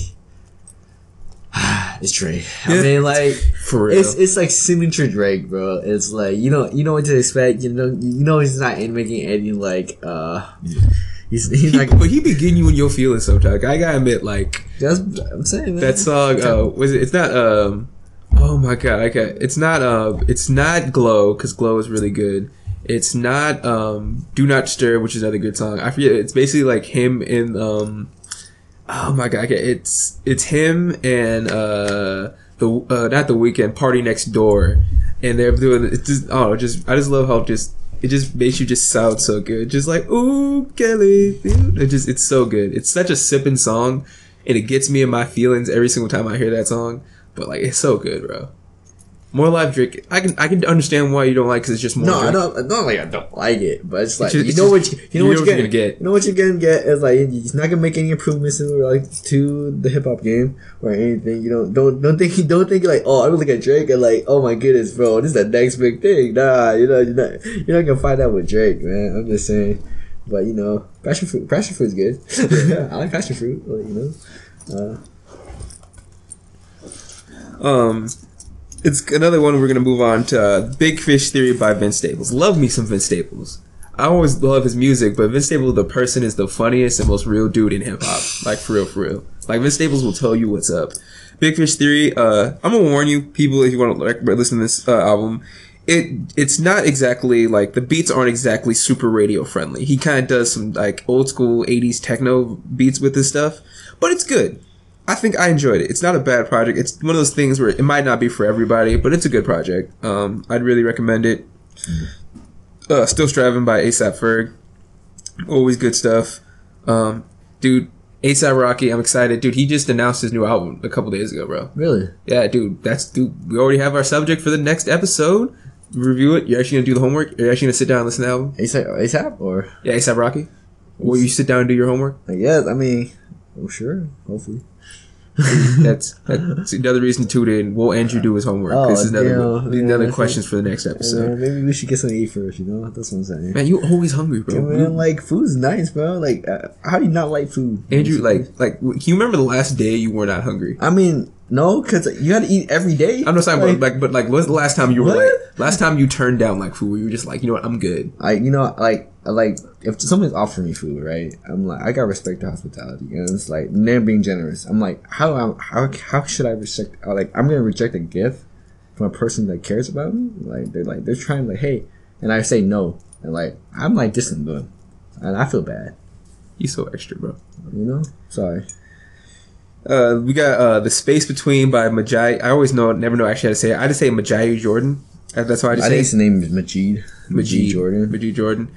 it's Drake. I Yeah. mean like For real. it's it's like signature Drake, bro. It's like you know you know what to expect. You know you know he's not in making any like uh he's he's He, like but he be getting you in your feelings sometimes. I gotta admit, like that's I'm saying man. that song. Uh, was it? It's not. Um. Oh my god. Okay. It's not. Uh. It's not Glow because Glow is really good. It's not. Um. Do Not Disturb, which is another good song. I forget. It's basically like him in. Um. Oh my god. Okay. It's it's him and uh the uh not the Weeknd, Party Next Door, and they're doing. It's just. Oh, just I just love how just. It just makes you just sound so good. Just like, ooh, Kelly. It just, it's so good. It's such a sipping song, and it gets me in my feelings every single time I hear that song. But like, it's so good, bro. More Live Drake. I can, I can understand why you don't like because it's just more. no, Drake. I don't. Not like I don't like it, but it's like just- you it's know just- what you, you know what you're gonna gonna get. You know what you're gonna get is like he's not gonna make any improvements in like to the hip hop game or anything. You know, don't don't think don't think like oh I'm looking at Drake and like oh my goodness, bro, this is the next big thing. Nah, you know you're not you're not gonna find that with Drake, man. I'm just saying. But you know, passion fruit, passion fruit is good. I like passion fruit. But, you know, uh, Um, it's another one we're gonna move on to. Uh, Big Fish Theory by Vince Staples. Love me some Vince Staples. I always love his music, but Vince Staples, the person, is the funniest and most real dude in hip hop. Like for real, for real. Like Vince Staples will tell you what's up. Big Fish Theory. Uh, I'm gonna warn you, people, if you want to like, listen to this uh, album. It it's not exactly like the beats aren't exactly super radio friendly. He kind of does some like old school eighties techno beats with this stuff, but it's good. I think I enjoyed it. It's not a bad project. It's one of those things where it might not be for everybody, but it's a good project. Um, I'd really recommend it. Uh, Still Striving by ASAP Ferg. Always good stuff. Um, dude, ASAP Rocky, I'm excited. Dude, he just announced his new album a couple days ago, bro. really. Yeah, dude, that's dude. We already have our subject for the next episode. Review it. You're actually gonna do the homework. You're actually gonna sit down and listen to the album. ASAP, ASAP or Yeah, ASAP Rocky. Will you sit down and do your homework? I guess I mean, oh sure, hopefully. that's that's another reason to tune in. Will Andrew do his homework? Oh, this is another damn, yeah, another that's questions it. for the next episode. Man, maybe we should get something to eat first. You know, that's what I'm saying. Man, you always hungry, bro. Yeah, man, like food's nice, bro. Like, uh, how do you not like food? Andrew, like, like, can you remember the last day you were not hungry? I mean, no, because you had to eat every day. I'm not talking like, about like, but like, when's the last time you were What? like, last time you turned down like food? Where you were just like, you know what, I'm good. I, you know, like, like if someone's offering me food, right? I'm like, I gotta respect the hospitality, and it's like they're being generous. I'm like, how, am- how, how should I reject? Like, I'm gonna reject a gift from a person that cares about me. Like, they're like, they're trying like, hey, and I say no, and like, I'm like distant to them, and I feel bad. You so extra, bro. You know, sorry. Uh, we got uh the Space Between by Majai. I always know, never know actually how to say it. I just say Majai Jordan. Uh, That's why I just I say think his name is Majid. Majid Jordan. Majid Jordan.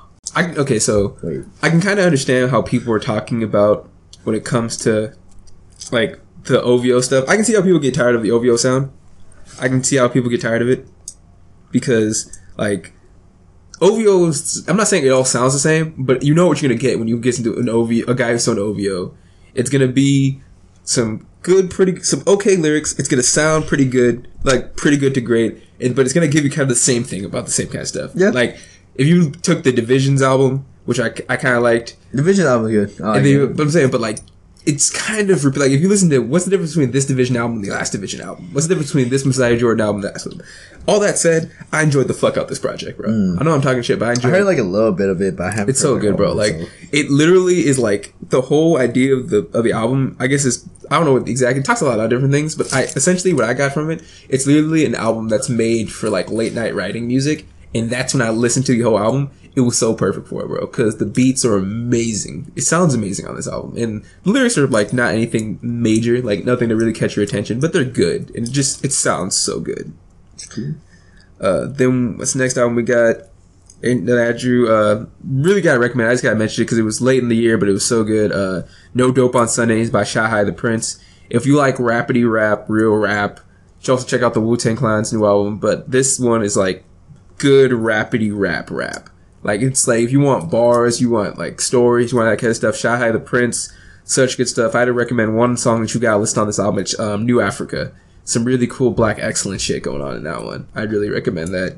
I okay, so Wait. I can kind of understand how people are talking about when it comes to like the O V O stuff. I can see how people get tired of the O V O sound. I can see how people get tired of it because like O V Os. I'm not saying it all sounds the same, but you know what you're gonna get when you get into an O V O, a guy who's on O V O. It's gonna be some good, pretty, some okay lyrics. It's gonna sound pretty good, like pretty good to great, and, but it's gonna give you kind of the same thing about the same kind of stuff. Yeah. Like if you took the Divisions album, which I, I kind of liked, Division album is good. I like and then you, it. but I'm saying, but like it's kind of like if you listen to what's the difference between this Division album and the last Division album? What's the difference between this Messiah Jordan album and that one? All that said, I enjoyed the fuck out this project, bro. I know I'm talking shit, but I I enjoyed heard it. like a little bit of it, but I haven't. It's so heard good, bro. all Like of it, so. it literally is like the whole idea of the of the album. I guess is I don't know what exactly. It talks a lot about different things, but I essentially what I got from it, it's literally an album that's made for like late night writing music, and that's when I listened to the whole album. It was so perfect for it, bro, because the beats are amazing. It sounds amazing on this album, and the lyrics are like not anything major, like nothing to really catch your attention, but they're good, and it just it sounds so good. It's cool. Uh, then what's the next album we got? And that I drew, uh, really gotta recommend. I just gotta mention it because it was late in the year, but it was so good. Uh, No Dope on Sundays by Shy High the Prince. If you like rapidy rap, real rap, you should also check out the Wu-Tang Clan's new album. But this one is like good rapidy rap rap. Like it's like if you want bars, you want like stories, you want that kind of stuff. Shy High the Prince, such good stuff. I had to recommend one song that you gotta listen on this album. It's um, New Africa. Some really cool black excellence shit going on in that one. I'd really recommend that.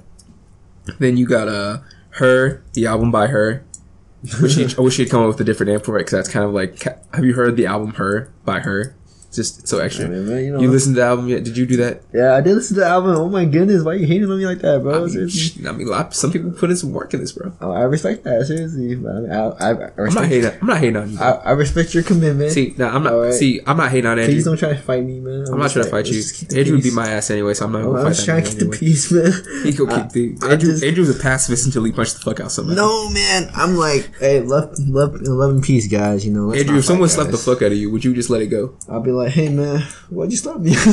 Then you got uh Her, the album by Her. Wish he, I wish he'd come up with a different name for it because that's kind of like. Have you heard the album Her by Her? Just it's so extra. I mean, man, you know, You listened to the album yet? Did you do that? yeah, I did listen to the album. Oh my goodness, why are you hating on me like that, bro? I mean, Seriously. sh- I mean, a lot- some people put in some work in this, bro. Oh, I respect that, seriously. But I, mean, I, I, I I'm not respect. hating. I'm not hating on you. I, I respect your commitment. see, no, I'm not. Alright. See, I'm not hating on Andrew. Please don't try to fight me, man. I'm not trying to fight you. Andrew would beat my ass anyway, so I'm not I'm, gonna I'm fight just that trying man to keep anyway. the peace, man. He go I- keep the I Andrew. just- Andrew's a pacifist until he punched the fuck out somebody. No, man. I'm like, hey, love, love, love and peace, guys. You know, let's Andrew, not if someone fight, slapped the guys. fuck out of you, would you just let it go? I'll be like, hey, man, why'd you stop me?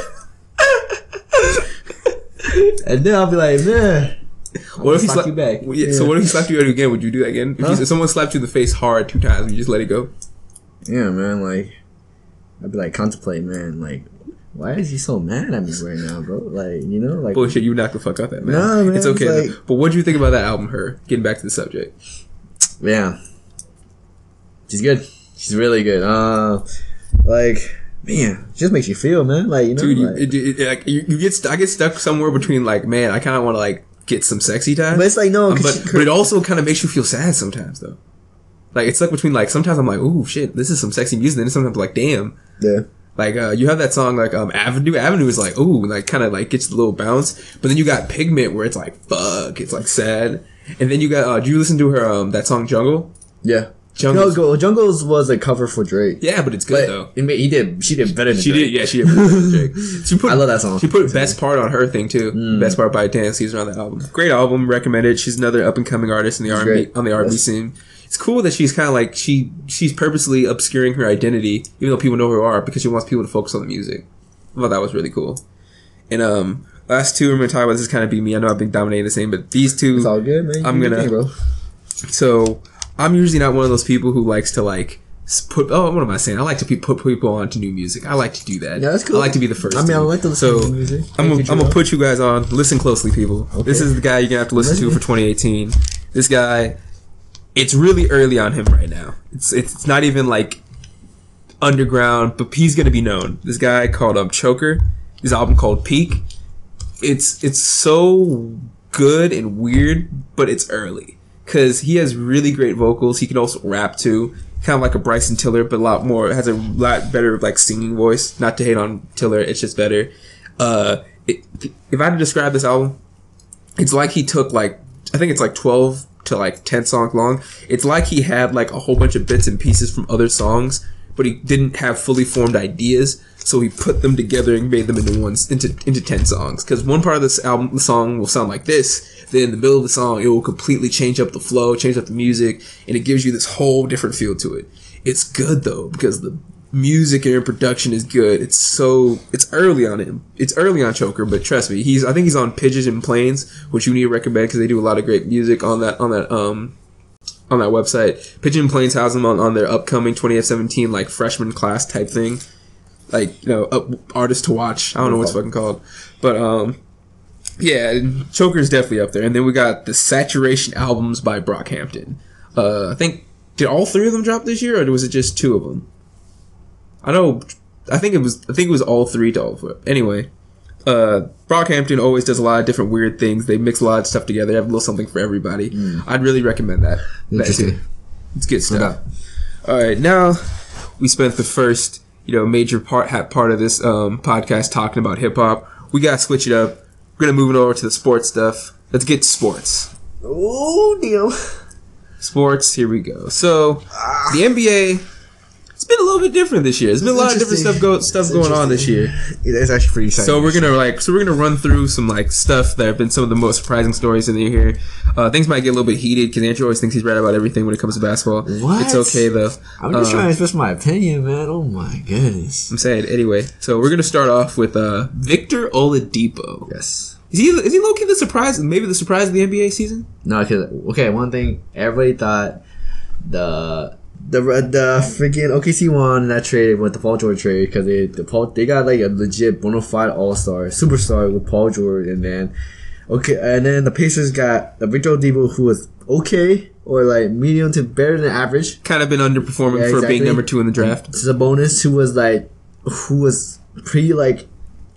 And then I'll be like, man, What if he slap slapped you back? Well, yeah, Yeah. So what if he slapped you again? Would you do that again? If, Huh? you, if someone slapped you in the face hard two times, would you just let it go? Yeah, man, like, I'd be like, contemplate, man, like, why is he so mad at me right now, bro? Like, you know, like, Bullshit, you knock the fuck out that man. Nah, man, it's okay. it's though. like- But what do you think about that album, Her? Getting back to the subject. yeah, she's good. She's really good. Uh, like, man, it just makes you feel, man, like, you know, Dude, you, like, it, it, it, like, you, you get st- I get stuck somewhere between like, man, I kind of want to like get some sexy time, but it's like, no, Um, 'cause but she- but it also kind of makes you feel sad sometimes though. Like it's stuck between like sometimes I'm like, ooh shit, this is some sexy music. Then sometimes I'm like, damn. yeah. Like uh, you have that song like um Avenue. Avenue is like ooh, like kind of like gets a little bounce. But then you got Pigment where it's like fuck, it's like sad. And then you got uh, do you listen to her um that song Jungle? Yeah. Jungle's, Jungle, Jungles was a cover for Drake. yeah, but it's good But though. it made, he did, she did better than She Drake. did, yeah, she did. Jake. She put, I love that song. She put best part on her thing too. Mm. Best part by Dan Caesar on the album. Great album, recommended. She's another up and coming artist in the R and B great. on the R and B Yes. scene. It's cool that she's kind of like she she's purposely obscuring her identity, even though people know who her are, because she wants people to focus on the music. I thought that was really cool. And um, last two we're gonna talk about. This is kind of be me. I know I've been dominating the same, but these two, It's all good, man. You I'm do your gonna- thing, bro. so I'm usually not one of those people who likes to like s- put. Oh, what am I saying? I like to pe- put people onto new music. I like to do that. Yeah, that's cool. I like to be the first. I mean, to. I like to listen so to new music. I'm gonna, Thank you, I'm gonna Joe. put you guys on. Listen closely, people. Okay. This is the guy you're gonna have to listen to Listen. for twenty eighteen. This guy, it's really early on him right now. It's it's not even like underground, but he's gonna be known. This guy called um Choker. His album called Peak. It's it's so good and weird, but it's early because he has really great vocals. He can also rap too, kind of like a Bryson Tiller, but a lot more. Has a lot better like singing voice. Not to hate on Tiller, it's just better. Uh, it, if I had to describe this album, it's like he took like I think it's like twelve to like ten songs long. It's like he had like a whole bunch of bits and pieces from other songs, but he didn't have fully formed ideas, so he put them together and made them into one into into ten songs. Because one part of this album, the song will sound like this. Then in the middle of the song, it will completely change up the flow, change up the music, and it gives you this whole different feel to it. It's good though because the music and production is good. It's so it's early on him. It's early on Choker, but trust me, he's I think he's on Pigeons and Planes, which you need to recommend because they do a lot of great music on that on that um. on that website. Pigeon and Plains has them on, on their upcoming twenty seventeen like freshman class type thing, like you know up, artist to watch. I don't know what it's fucking called, but um yeah, Choker's definitely up there. And then we got the Saturation albums by Brockhampton. uh I think did all three of them drop this year or was it just two of them? I know I think it was I think it was all three to all four. Anyway, Uh, Brockhampton always does a lot of different weird things. They mix a lot of stuff together. They have a little something for everybody. Mm. I'd really recommend that. Interesting. It's good stuff. All right, now we spent the first, you know, major part part of this um, podcast talking about hip hop. We gotta switch it up. We're gonna move it over to the sports stuff. Let's get to sports. Oh, deal. Sports. Here we go. So ah. the N B A. It's been a little bit different this year. There's been a lot of different stuff go stuff going on this year. Yeah, it's actually pretty exciting. So we're gonna like so we're gonna run through some like stuff that have been some of the most surprising stories in the year. Uh, things might get a little bit heated because Andrew always thinks he's right about everything when it comes to basketball. What? It's okay though. I'm just uh, trying to express my opinion, man. Oh my goodness. I'm saying anyway. So we're gonna start off with uh, Victor Oladipo. Yes. Is he is he low key the surprise? Maybe the surprise of the N B A season? No, because okay, one thing everybody thought the. The the freaking O K C won that trade with the Paul George trade because they the Paul they got like a legit bona fide all star superstar with Paul George, and then okay and then the Pacers got the Victor Oladipo who was okay or like medium to better than average. Kind of been underperforming yeah, for exactly. being number two in the draft. Sabonis who was like who was pretty like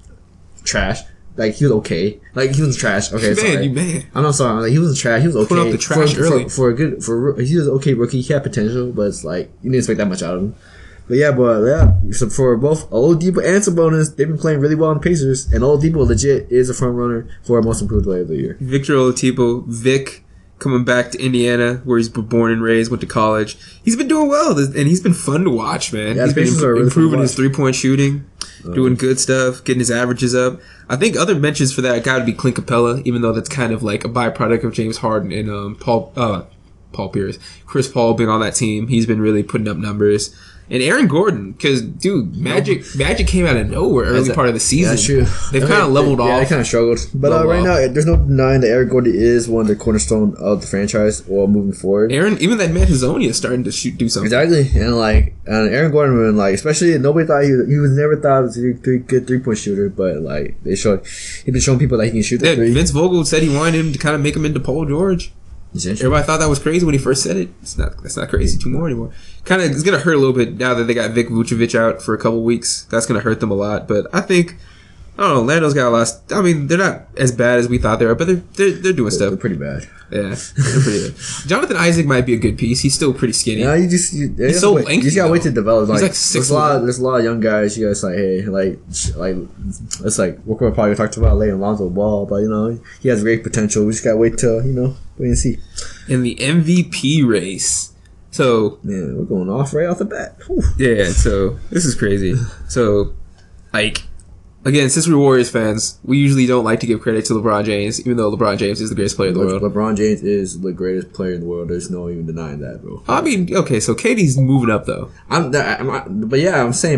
trash. Like, he was okay. Like, he was trash. Okay, man, sorry. you man. I'm not sorry. Like, he was trash. He was okay. Put up the trash for, early. For, for a good... For, he was okay rookie. He had potential, but it's like, you didn't expect that much out of him. But yeah, but yeah. So for both Oladipo and Sabonis, they've been playing really well in the Pacers. And Oladipo legit is a front runner for most improved player of the year. Victor Oladipo, Vic, coming back to Indiana, where he's born and raised, went to college. He's been doing well, and he's been fun to watch, man. Yeah, he's been imp- really improving his three-point shooting, uh, doing good stuff, getting his averages up. I think other mentions for that got to be Clint Capella, even though that's kind of like a byproduct of James Harden and um, Paul uh, Paul Pierce. Chris Paul being on that team, he's been really putting up numbers. And Aaron Gordon, because, dude, Magic Magic came out of nowhere early part of the season. Yeah, that's true. They've kind of leveled they, off. Yeah, they kind of struggled. But uh, right off. now, there's no denying that Aaron Gordon is one of the cornerstone of the franchise while moving forward. Aaron, even that man Hazonia is starting to shoot, do something. Exactly. And, like, and Aaron Gordon, like, especially, nobody thought he was, he was never thought was a three, good three-point shooter, but, like, they showed, he's been showing people that he can shoot the yeah, three. Vince Vogel said he wanted him to kind of make him into Paul George. Everybody thought that was crazy when he first said it. It's not. That's not crazy too more anymore. Kind of, it's gonna hurt a little bit now that they got Vic Vucevic out for a couple weeks. That's gonna hurt them a lot. But I think, I don't know. Lando's got a lot. I mean, they're not as bad as we thought they were, but they're they're, they're doing they're, stuff. They're pretty bad. Yeah, they're pretty good. Jonathan Isaac might be a good piece. He's still pretty skinny. Yeah, you just you, he's so wait, lengthy. You just gotta wait to develop. Like, he's like six. There's a lot. There's a lot of young guys. You guys like, hey, like, like, it's like we're probably talked about later Lonzo Ball, but you know he has great potential. We just gotta wait till you know wait and see. In the M V P race, so man, we're going off right off the bat. Whew. Yeah, so this is crazy. So, like, again, since we're Warriors fans, we usually don't like to give credit to LeBron James, even though LeBron James is the greatest player in the Le- world. LeBron James is the greatest player in the world. There's no even denying that, bro. I mean, okay, so K D's moving up though. I'm, I'm, I'm but yeah, I'm saying, but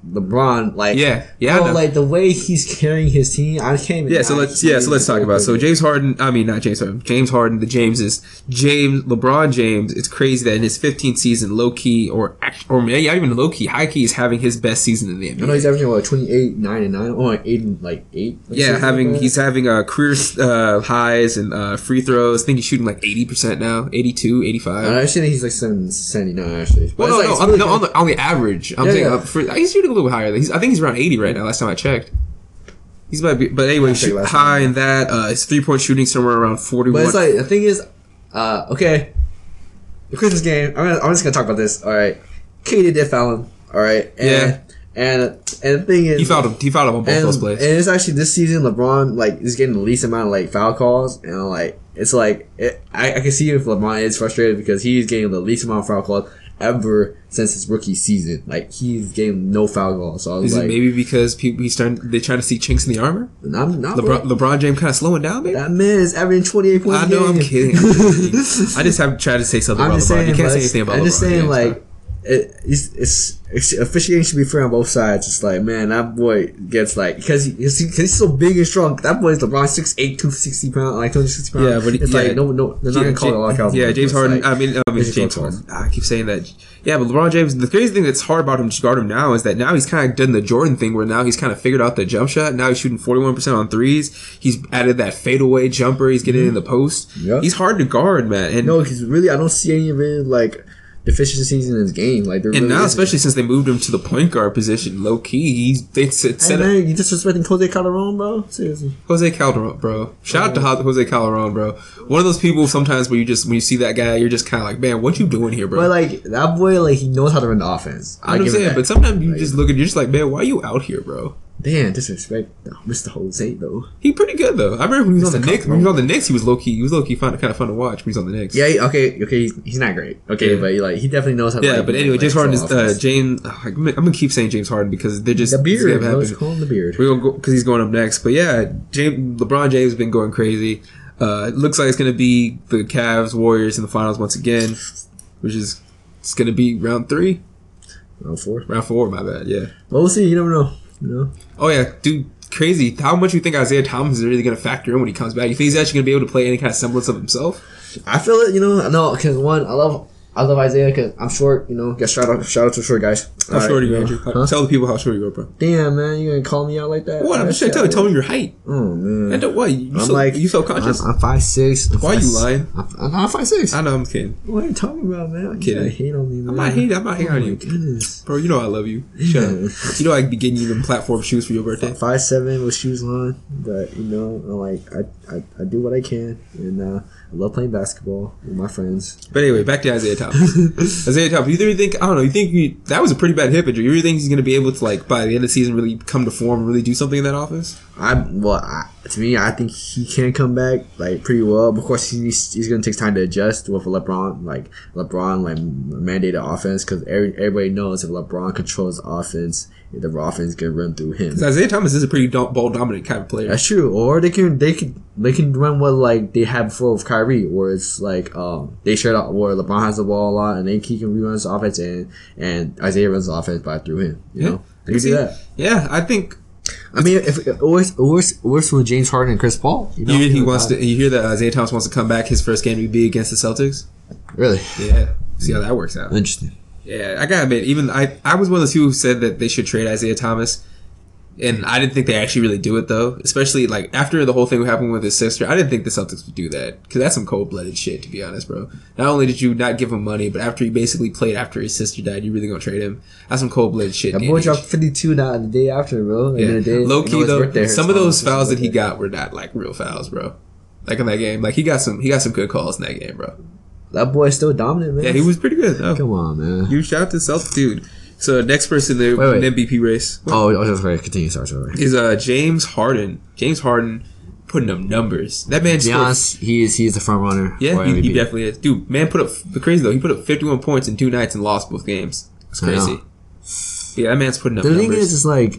LeBron, like yeah, yeah, bro, like the way he's carrying his team, I can't even. Yeah, so let's yeah, so let's talk about it. So James Harden. I mean, not James Harden. James Harden. The Jameses. James LeBron James. It's crazy that in his fifteenth season, low key or act- or yeah, not even low key, high key is having his best season in the N B A. I know he's averaging what twenty-eight, nine and nine, or like eight and like eight. Yeah, having like he's having uh, career uh, highs and uh, free throws. I think he's shooting like eighty percent now, eighty-two, eighty-five. I actually think he's like seventy-nine actually. Well, no, like, no, on, really no on, the, on the average. I'm yeah, saying yeah. uh, for, he's shooting a little higher. He's, I think he's around eighty right now. Last time I checked. He's might be, but anyway, shoot high in that. Uh, his three point shooting somewhere around forty-one. But it's like the thing is, uh, okay, the Christmas game. I'm, gonna, I'm just gonna talk about this. All right, K D did foul him. All right, and, yeah, and and the thing is, he fouled him. He fouled him on both and, those plays. And it's actually this season, LeBron like is getting the least amount of like foul calls, and like it's like it, I, I can see if LeBron is frustrated because he's getting the least amount of foul calls ever since his rookie season. Like he's getting no foul calls. So I was Is like, it maybe because people he's starting they trying to see chinks in the armor? I'm not LeBron, LeBron James kind of slowing down, maybe. That man is averaging twenty-eight points. I know. a game. I'm kidding. I'm kidding. I just have tried to say something I'm about just LeBron. saying, You can't say like, anything about I'm LeBron. just saying, James, like, bro. it, it's, it's, it's officiating should be fair on both sides. It's like, man, that boy gets like because he, cause he, cause he's so big and strong. That boy's LeBron six eight, two sixty pounds, like two hundred sixty pounds. Yeah, but he- it's yeah. like no, no, they're not Yeah, gonna call it a lockout. Yeah, James It's Harden. like, I mean, I mean it's James close. Harden. I keep saying that. Yeah, but LeBron James. The crazy thing that's hard about him to guard him now is that now he's kind of done the Jordan thing, where now he's kind of figured out the jump shot. Now he's shooting forty-one percent on threes. He's added that fadeaway jumper. He's getting mm-hmm. in the post. Yep. He's hard to guard, man. And no, because really, I don't see any of it like deficiencies in his game. Like, and really now, isn't. especially since they moved him to the point guard position, low key, he's they set, Hey set man, up you disrespecting Jose Calderon, bro? Seriously. Jose Calderon, bro. Shout out to Ho- Jose Calderon, bro. One of those people sometimes where you just when you see that guy, you're just kind of like, man, what you doing here, bro? But like that boy, like he knows how to run the offense. I know what I'm saying, but sometimes you like, just look at you're just like, man, why are you out here, bro? Damn, disrespect Mister Jose though. He pretty good though. I remember when he was Mister on the Knicks. When he was on the Knicks, he was low key. He was low key fun, kind of fun to watch. When he was on the Knicks. Yeah. He, okay. Okay. He's, he's not great. Okay, yeah. But he, like he definitely knows how. to Yeah, like, but anyway, like, James Harden is uh, offense. James. Oh, I'm gonna keep saying James Harden because they're just the beard. Let's call him the beard. We're gonna go because he's going up next. But yeah, James, LeBron James has been going crazy. Uh, it looks like it's gonna be the Cavs Warriors in the finals once again, which is it's gonna be round three. Round four. Round four. My bad. Yeah. Well, we'll see. You never know. You know. Oh yeah, dude. Crazy. How much you think Isaiah Thomas is really going to factor in when he comes back? You think he's actually going to be able to play any kind of semblance of himself? I feel it, you know. No, because one, I love, I love Isaiah because I'm short. You know, get shout out, shout out to short guys. How short are you, Andrew? Huh? Tell the people how short you are, bro. Damn, man, you gonna call me out like that? What? I'm just trying to tell you. Tell me your height. Oh man. And what? You, I'm so, like, you self conscious? I'm, I'm five six. I'm Why five, are you lying? I'm, I'm, I'm five six. I know. I'm kidding. What are you talking about, man? I'm kidding. Hate on me, man. I'm not hating. I'm not hating oh on you, goodness. Bro. You know I love you. Shut up. You know I be getting you them platform shoes for your birthday. Five seven with shoes on, but you know, I'm like I, I, I do what I can, and uh, I love playing basketball with my friends. But anyway, back to Isaiah Thomas. Isaiah Thomas. You really think? I don't know. You think you, that was a pretty bad hip injury? You really think he's going to be able to, like, by the end of the season, really come to form and really do something in that offense? I well, I, to me, I think he can come back like pretty well. Of course, he's he's going to take time to adjust with LeBron, like LeBron, like mandated offense because every, everybody knows if LeBron controls the offense, the offense can run through him. Isaiah Thomas is a pretty do- ball dominant kind of player. That's true. Or they can they can they can run what like they had before with Kyrie, where it's like um they share out where LeBron has the ball a lot and they he can rerun his offense and and Isaiah runs the offense by through him. You yeah. know, I can see that. Yeah, I think. I mean, if it works, it works, it works with James Harden and Chris Paul. You know, you, he wants to. You hear that Isaiah Thomas wants to come back. His first game would be against the Celtics. Really? Yeah. See how that works out. Interesting. Yeah, I gotta admit, even I, I was one of those people who said that they should trade Isaiah Thomas, and I didn't think they actually really do it though. Especially like after the whole thing happened with his sister, I didn't think the Celtics would do that because that's some cold blooded shit, to be honest, bro. Not only did you not give him money, but after he basically played after his sister died, you really gonna trade him? That's some cold blooded shit. That boy dropped fifty-two now the day after, bro. Like, yeah, the day, low key though. Some of those fouls that he birthday. got were not like real fouls, bro. Like in that game, like he got some he got some good calls in that game, bro. That boy's still dominant, man. Yeah, he was pretty good. Though. Come on, man. You shout out to Celtics, dude. So next person in the Wait, wait. M V P race. Oh, I was just going to continue. Sorry, sorry. Is uh James Harden. James Harden putting up numbers. That man. To be honest, he is he is the front runner. Yeah, for he, M V P. he definitely is. Dude, man, put up the crazy though. He put up fifty-one points in two nights and lost both games. It's crazy. Yeah, that man's putting up the numbers. thing is, it's like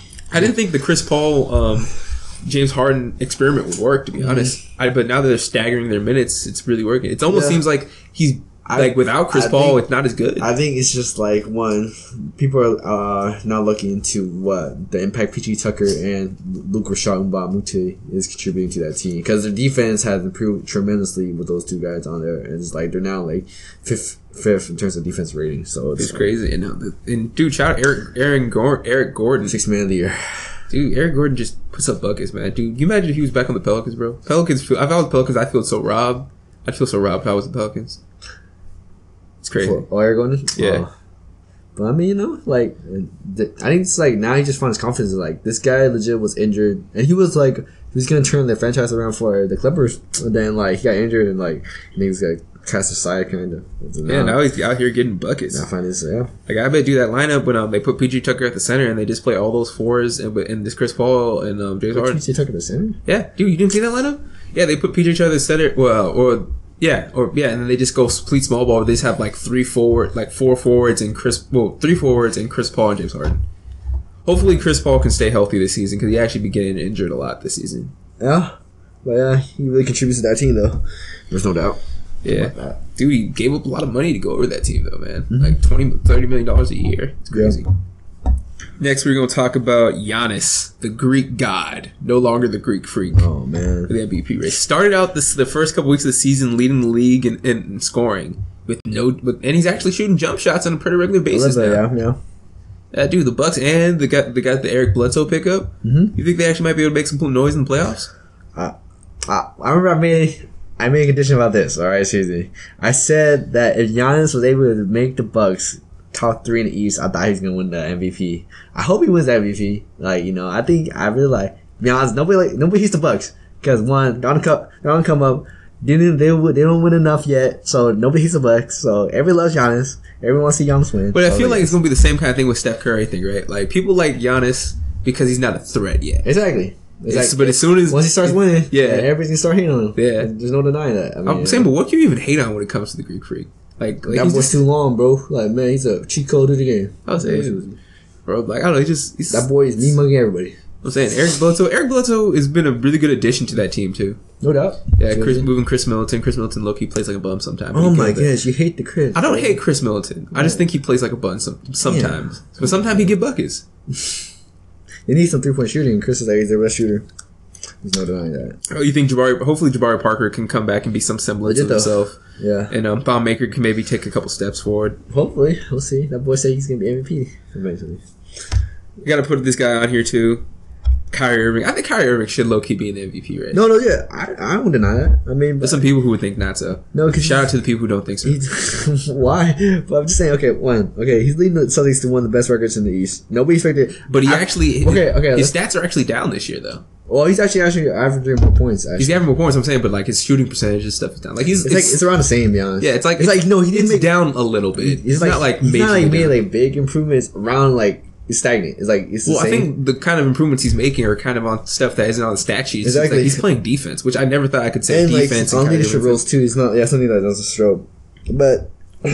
I didn't think the Chris Paul, um, James Harden experiment would work. To be honest, I, but now that they're staggering their minutes, it's really working. It almost Yeah. seems like he's. I, like without Chris I Paul, think, it's not as good. I think it's just like one, people are uh, not looking into what the impact P J Tucker and Luke Rashad Mbamute is contributing to that team, because their defense has improved tremendously with those two guys on there, and it's like they're now like fifth fifth in terms of defense rating. So it's, it's crazy. And, uh, and dude, shout out Eric Aaron Gor- Eric Gordon, six man of the year. Dude, Eric Gordon just puts up buckets, man. Dude, can you imagine if he was back on the Pelicans, bro? Pelicans. Feel, if I was the Pelicans, I feel so robbed. I'd feel so robbed if I was the Pelicans. It's crazy. For, oh, Eric Gordon? Yeah. Oh. But I mean, you know, like, the, I think it's like now he just finds confidence. Like, this guy legit was injured, and he was like, he was gonna turn the franchise around for the Clippers, and then like he got injured, and like he was like cast aside, kind of. So yeah, now, now he's out here getting buckets. I find this, yeah. Like, I bet do that lineup when um, they put P J Tucker at the center and they just play all those fours and and this Chris Paul and um, James Harden. P J Tucker at the center? Yeah, dude, you didn't see that lineup? Yeah, they put P J Tucker at the center. Well, or yeah, or yeah, and then they just go complete small ball. They just have like three forward, like four forwards and Chris, well, three forwards and Chris Paul and James Harden. Hopefully, Chris Paul can stay healthy this season because he actually be getting injured a lot this season. Yeah, but yeah, he really contributes to that team though. There's no doubt. Yeah, dude, he gave up a lot of money to go over that team though, man. Mm-hmm. Like twenty, thirty million dollars a year. It's crazy. Yeah. Next, we're going to talk about Giannis, the Greek god, no longer the Greek freak. Oh man, For the M V P race. Started out this the first couple weeks of the season leading the league in, in, in scoring with no, with, and he's actually shooting jump shots on a pretty regular basis now. Yeah, yeah. Uh, dude, the Bucks and the guy, the guy, the Eric Bledsoe pickup. Mm-hmm. You think they actually might be able to make some noise in the playoffs? Uh, I, I remember I made I made a condition about this. All right, seriously. I said that if Giannis was able to make the Bucks top three in the East, I thought he was gonna win the M V P. I hope he wins the M V P. Like, you know, I think I really like. To be honest, nobody like nobody hates the Bucks because one, they're on the cup, they're on the come up. Didn't they? They don't win enough yet, so nobody hates the Bucks. So everyone loves Giannis. Everyone wants to see Giannis win. But I so, feel like it's gonna be the same kind of thing with Steph Curry thing, right? Like people like Giannis because he's not a threat yet. Exactly. It's It's, like, but as soon as once he starts winning, yeah, everybody's gonna start hating on him. Yeah. There's no denying that. I mean, I'm saying, but what can you even hate on when it comes to the Greek freak? Like, like that he's boy's just, too long, bro. Like, man, he's a cheat code of the game. I was saying, bro, like I don't know, he just he's, That boy is mean mugging everybody. I'm saying Eric Bledsoe. Eric Bledsoe has been a really good addition to that team too. No doubt. Yeah, Chris, moving Chris Middleton. Chris Middleton, low key plays like a bum sometimes. Oh He my kills it. gosh, you hate the Chris. I don't hate Chris Middleton. I just think he plays like a bum some, sometimes. But sometimes he get buckets. They need some three point shooting. Chris is like he's their best shooter. There's no denying that. Oh, you think Jabari? Hopefully, Jabari Parker can come back and be some semblance Legit of though. himself. Yeah. And um, Thon Maker can maybe take a couple steps forward. Hopefully, we'll see. That boy said he's gonna be M V P eventually. We got to put this guy on here too. Kyrie Irving. I think Kyrie Irving should low key be in the M V P race. No, no, yeah, I, I don't deny that. I mean, There's some people who would think not so. no, because Shout out to the people who don't think so. He's, why? But I'm just saying. Okay, one. Okay, he's leading the Celtics to one of the best records in the East. Nobody expected. But he I- actually, Okay, okay. his let's- stats are actually down this year though. Well, he's actually actually averaging more points. Actually. He's having more points. I'm saying, but like his shooting percentage and stuff is down. Like he's, It's, like it's around the same, to be honest. yeah, it's like it's like no, he didn't it's make down a little bit. He's It's like not like he's not like majorly made down. like big improvements around like it's stagnant. It's like it's the Well, I same. think the kind of improvements he's making are kind of on stuff that isn't on the stat sheets. It's Exactly. like he's playing defense, which I never thought I could say and like defense. on and Kyrie leadership Irving. roles too. He's not yeah something that doesn't stroke, but.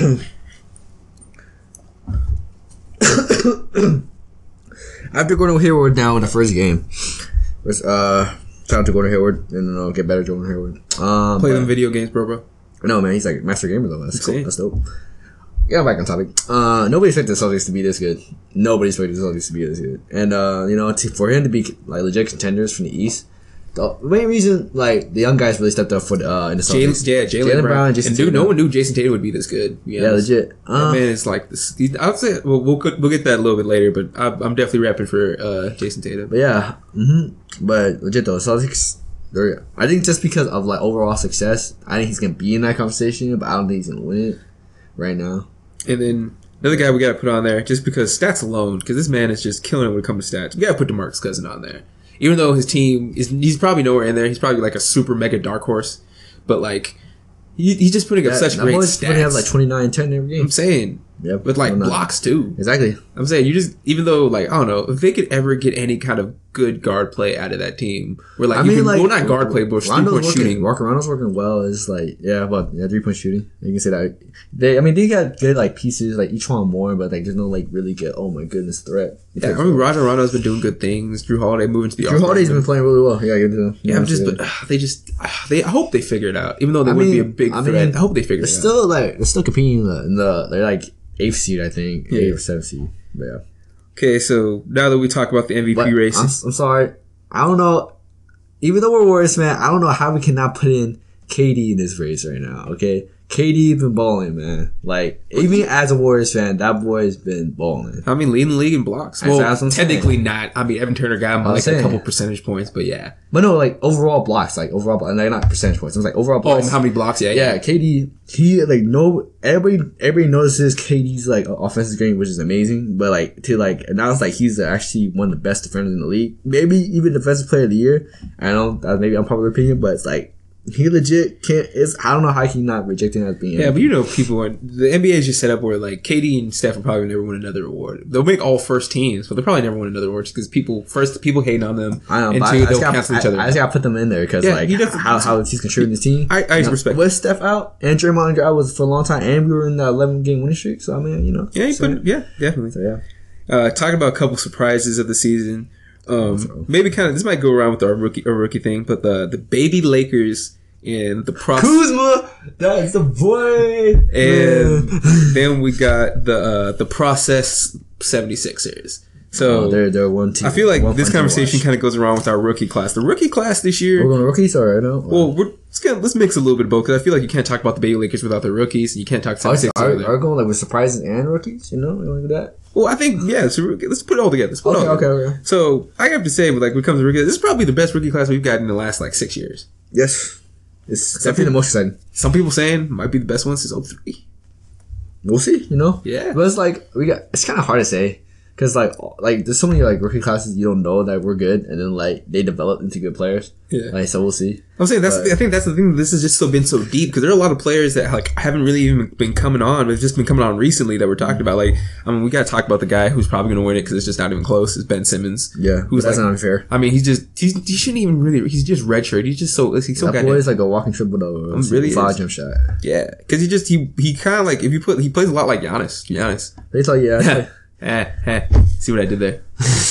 After Gordon Hayward now in the first game, was, uh, shout out to Gordon Hayward and uh, get better, Gordon Hayward. Um, Play but- them video games, bro, bro. No man, he's like master gamer though. That's cool. Insane. That's dope. Yeah, back on topic. Uh, nobody expected the Celtics to be this good. Nobody expected the Celtics to be this good. And uh, you know, to, for him to be like legit contenders from the East, the main reason like the young guys really stepped up for the uh, in the Celtics. Jalen, yeah, Jalen Brown. Brown, Jason and dude, Tatum. no one knew Jason Tatum would be this good. to be Yeah, honest. legit. That Uh, man is like this. He's, I would say well, we'll we'll get that a little bit later, but I, I'm definitely rapping for uh, Jason Tatum. But yeah, hmm but legit though, Celtics. They're, I think just because of like overall success, I think he's gonna be in that conversation, but I don't think he's gonna win it right now. And then another guy we got to put on there, just because stats alone, because this man is just killing it when it comes to stats. We got to put DeMarcus Cousins on there, even though his team is he's probably nowhere in there. He's probably like a super mega dark horse, but like he, he's just putting up That, such that great boy's gonna stats. have like twenty-nine, ten every game. I'm saying, Yep. with like Why not? blocks too. Exactly. I'm saying you just even though like I don't know if they could ever get any kind of good guard play out of that team. Where like I you mean, can, like well, not guard play, but three Rondo's point working, shooting. Walker Rondo's working well. Is like yeah, but yeah, three point shooting. You can say that. They, I mean, they got good like pieces, like each one more, but like there's no like really good. Oh my goodness, threat. Yeah, I mean, Rajon Rondo's been doing good things. Drew Holiday moving to the. Drew Holiday's been playing really well. Yeah, good yeah, I'm just, but uh, they just, uh, they. I hope they figure it out. Even though they I would mean, be a big I threat, mean, I hope they figure They're it out. still like they're still competing in the, in the they're like eighth seed, I think, Yeah. eighth or seventh seed. But yeah. Okay, so now that we talk about the M V P But races, I'm, I'm sorry. I don't know. Even though we're Warriors, man, I don't know how we cannot put in K D in this race right now. Okay, K D been balling, man. Like even as a Warriors fan, that boy's been balling. I mean, leading the league in blocks. That's- Well, that's what I'm technically saying. not. I mean, Evan Turner got him by I'm like saying. a couple percentage points, but yeah. But no, like overall blocks, like overall, blo- like not percentage points. It was like overall Oh, blocks. how many blocks? Yeah, Yeah, K D, he like no everybody everybody notices K D's like offensive game, which is amazing. But like to like announce like he's actually one of the best defenders in the league, maybe even defensive player of the year. I don't know, uh, maybe unpopular opinion, but it's like he legit can't. It's I don't know how he not rejecting as being. Yeah, but you know, people are, the N B A is just set up where like K D and Steph will probably never win another award. They'll make all first teams, but they'll probably never win another award because people first people hating on them, I know, and but two I, I they'll just gotta, cancel each I, other. I just gotta put them in there because Yeah, like you definitely- how how he's contributing this team. I, I You know, respect. with Steph out and Draymond out was for a long time, and we were in that eleven game winning streak. So I mean, you know, Yeah, you so, put, yeah, definitely. so yeah. Uh, talking about a couple surprises of the season. Um, maybe kind of this might go around with our rookie our rookie thing, but the the baby Lakers and the process. Kuzma, that's the boy. And then we got the uh, the process 76ers. So Oh, they're they're one team. I feel like one this fun to conversation watch. kind of goes around with our rookie class. The rookie class this We're year. going to rookies or no? Well, we're, let's, get, let's mix a little bit of both because I feel like you can't talk about the baby Lakers without the rookies, and you can't talk are, 76ers. are, without- are we going like with surprises and rookies? You know, you want to do that? Well, I think yeah. So rookie- let's put it all together. Let's put Okay, it all okay, together. okay. So I have to say, like when it comes to rookie, this is probably the best rookie class we've got in the last like six years. Yes, it's definitely the most exciting. Some people saying might be the best one since oh three. We'll see. You know, Yeah. But it's like we got. It's kind of hard to say because like like there's so many like rookie classes you don't know that we're good, and then like they develop into good players. Yeah. Like so, we'll see. I'm saying that's. But- the, I think that's the thing. This has just so been so deep because there are a lot of players that like haven't really even been coming on. But just been coming on recently that we're talking about. Like, I mean, we got to talk about the guy who's probably going to win it because it's just not even close. Is Ben Simmons? Yeah, who's but that's like, not unfair. I mean, he's just he's he shouldn't even really. He's just redshirt. He's just so he's so That goddamn. boy is like a walking triple double. really five is. jump shot. Yeah, because he just he he kind of like if you put he plays a lot like Giannis. To be honest. They tell you, yeah. eh, eh. See what I did there?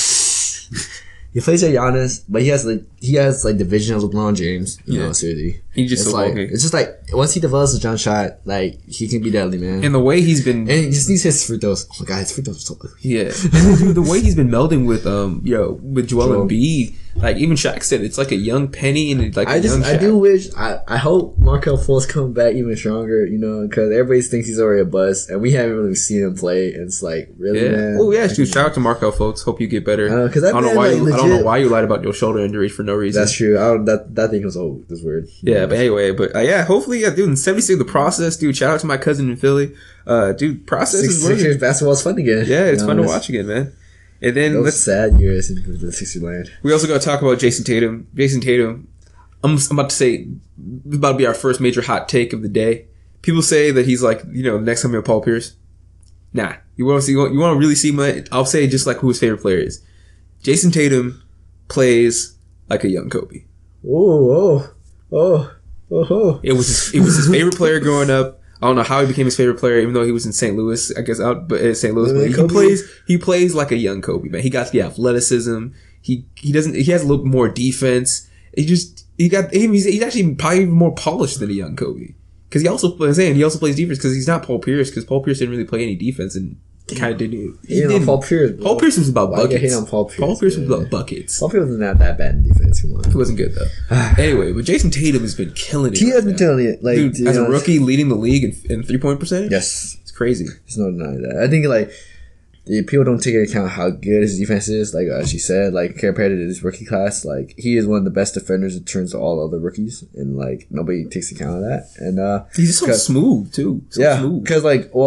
He plays like Giannis, but he has like he has like the vision of LeBron James. You Yeah. know, seriously. He's just It's so like bulky. it's just like once he develops a jump shot, like he can be deadly, man. And the way he's been, And he just needs his free throws. Oh my god, his free throws are so ugly. yeah, dude, the way he's been melding with um, yo, with Joel Joel. Embiid, like even Shaq said, it's like a young Penny and like a I just young I Shaq. do wish I, I hope Markel Fultz come back even stronger, you know, because everybody thinks he's already a bust, and we haven't really seen him play. And it's like really, Yeah. man. Oh yeah, I dude. can- Shout out to Markel Fultz. Hope you get better. I know, 'cause I that don't know man, why like, you. I don't know legit- why you lied about your shoulder injuries for no reason. That's true. I don't, that that thing was old. That's weird. Yeah, but anyway, but uh, yeah, hopefully, yeah, dude. In seventy-six, the process, dude. Shout out to my cousin in Philly, uh, dude. Process Six, is six working. years basketball is fun again. Yeah, it's You fun know, to watch again, man. And then Those let's. sad years in the Sixers land. We also got to talk about Jason Tatum. Jason Tatum. I'm, I'm about to say, this is about to be our first major hot take of the day. People say that he's like, you know, next coming of Paul Pierce. Nah, you want to see? You want, you want to really see my? I'll say just like who his favorite player is. Jason Tatum plays like a young Kobe. Oh, oh, oh, oh, oh. It was his, it was his favorite player growing up. I don't know how he became his favorite player, even though he was in Saint Louis. I guess out, but in Saint Louis, but he Kobe. plays he plays like a young Kobe, man. He got the athleticism. He he doesn't. He has a little more defense. He just he got he's, he's actually probably even more polished than a young Kobe because he also I'm saying he also plays defense because he's not Paul Pierce because Paul Pierce didn't really play any defense and kind of didn't. He Hating on didn't. Paul Pierce. bro. Paul Pierce was about Why you buckets. hate on Paul Pierce, Paul Pierce was man? about buckets. Paul Pierce wasn't that, that bad in defense. Come on. He wasn't good though. Anyway, but Jason Tatum has been killing it. He right has been now. telling it. Like, Dude, you as a know, rookie, leading the league in, in three point percentage. Yes. It's crazy. There's no denying that. I think, like, the people don't take into account how good his defense is. Like, as you said, like, compared to his rookie class, like, he is one of the best defenders in terms of all other rookies. And, like, nobody takes account of that. And, uh, He's just so 'cause- smooth too. So yeah, smooth. because, like, well,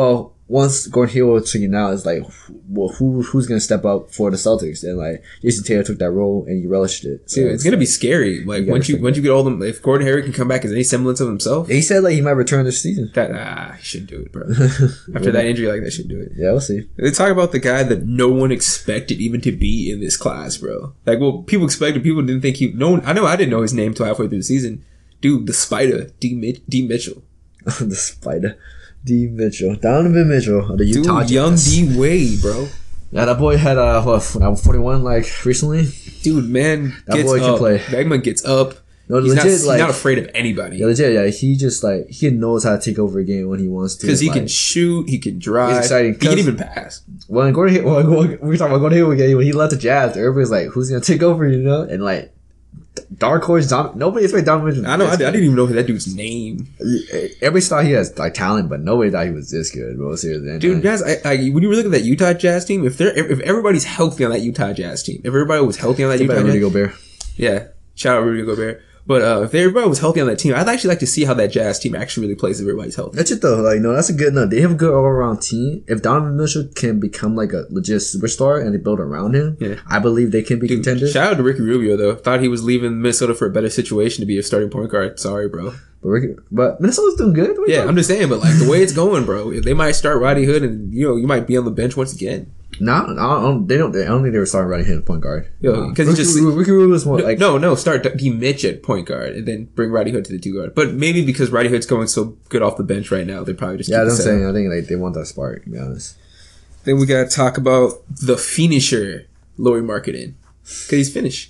once Gordon Hayward took it now, it's like, well, who who's gonna step up for the Celtics? And like Jason Taylor took that role and he relished it. So Dude, it's gonna be scary. Like you once you once you get all them, if Gordon Hayward can come back as any semblance of himself, he said like he might return this season. that ah, he should do it, bro. After that injury, like that should do it. Yeah, we'll see. They talk about the guy that no one expected even to be in this class, bro. Like, well, people expected, people didn't think he. No one. I know I didn't know his name till halfway through the season. Dude, the Spider, D. Mi- D. Mitchell. The Spider. D. Mitchell. Donovan Mitchell of the Utah Dude, young Jazz. D. Wade, bro. Yeah, that boy had uh what forty-one like recently. Dude, man, That gets boy can up. play. That man gets up. No, He's, legit, not, he's like not afraid of anybody. yeah, legit. Yeah, he just like he knows how to take over a game when he wants to. Because he like, can shoot, he can drive, It's exciting, he can 'cause- even pass. When Gordon, when, when we were talking about Gordon Hayward game when he left the Jazz, everybody's like, "Who's gonna take over?" You know, and like dark horse, Don, nobody expected Donovan Mitchell. I know, I, I didn't even know that dude's name. Everybody thought he has like talent, but nobody thought he was this good, bro. Seriously, Dude, guys, I, I, when you look at that Utah Jazz team, if they're if everybody's healthy on that Utah Jazz team, if everybody was healthy on that Get Utah back Jazz, Rudy Gobert. yeah, shout out Rudy Gobert. But uh, if everybody was healthy on that team, I'd actually like to see how that Jazz team actually really plays if everybody's healthy. That's it though. Like, no, that's a good. No, they have a good all around team. If Donovan Mitchell can become like a legit superstar and they build around him, Yeah. I believe they can be Dude, contenders. shout out to Ricky Rubio though. Thought he was leaving Minnesota for a better situation to be a starting point guard. Sorry, bro. But, Ricky, but Minnesota's doing good. What are you Yeah, talking I'm just saying, but like the way it's going, bro, they might start Roddy Hood, and you know you might be on the bench once again. No, I don't, they don't. They, I don't think they were starting running him point guard. Yo, 'cause he Ricky, just- Ricky Rubio's more like no, no, start D Mitch at point guard and then bring Roddy Hood to the two guard. But maybe because Roddy Hood's going so good off the bench right now, they probably just yeah. keep That's it what I'm set saying. up. I think like they want that spark. To be honest. Then we gotta talk about the finisher, Lauri Markkanen, because he's finished,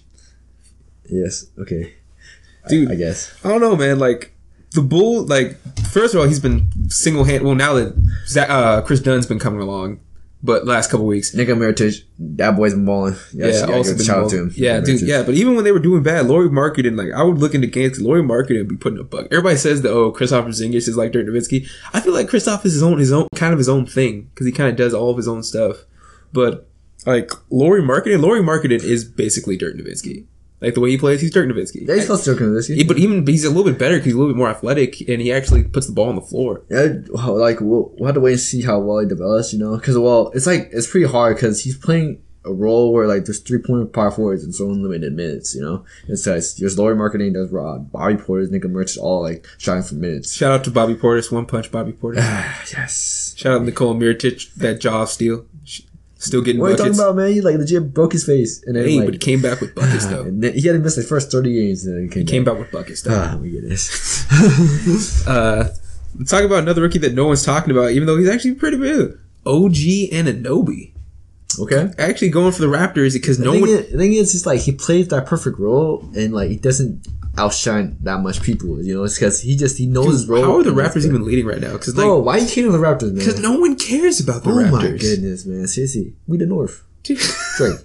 Yes. Okay. dude. I, I guess. I don't know, man. Like the Bull, like first of all, he's been single hand. Well, now that Zach, uh, Chris Dunn's been coming along, but last couple weeks. Nika Mirotic, that boy's been balling. Yes, Yeah, yeah, also give a been shout out involved. to him. Yeah, Nika dude. Mirotic. Yeah, but even when they were doing bad, Lauri Markkanen, like I would look into games. Lauri Markkanen would be putting a buck. Everybody says that oh, Kristaps Porzingis is like Dirk Nowitzki. I feel like Kristaps is his own, his own kind of his own thing because he kind of does all of his own stuff. But like Lauri Markkanen, Lauri Markkanen is basically Dirk Nowitzki. Like the way he plays, he's Dirk Nowitzki. Yeah, he's close to Dirk Nowitzki. Yeah, but even but he's a little bit better because he's a little bit more athletic and he actually puts the ball on the floor. Yeah, well, like we'll, we'll have to wait and see how well he develops, you know. Because well, it's like it's pretty hard because he's playing a role where like there's three point power forwards and so unlimited minutes, you know. It's like there's Lauri Markkanen, there's Rod, Bobby Portis, Nika Mirotic, all like shouting for minutes. Shout out to Bobby Portis, one punch Bobby Portis. Yes. Shout out to Nicole Mirotic, that jaw of steel. Still getting What are you buckets. talking about, man? He like legit broke his face, and then Hey, like but he came back with buckets though. and then he had to miss like first thirty games, and then he came, He came back. back with buckets though. Ah, we get this. Uh, let's talk about another rookie that no one's talking about, even though he's actually pretty good. O G Anunoby. Okay. Actually going for the Raptors because The no thing, one. is, the thing is, it's like he plays that perfect role, and like he doesn't outshine that much people. You know, it's because he just he knows his Dude, role. how are the and that's Raptors good. even leading right now? Because Bro, like, why are you hating on the Raptors, man? because no one cares about the oh Raptors. my goodness, man! Seriously, we the North. Dude, Straight.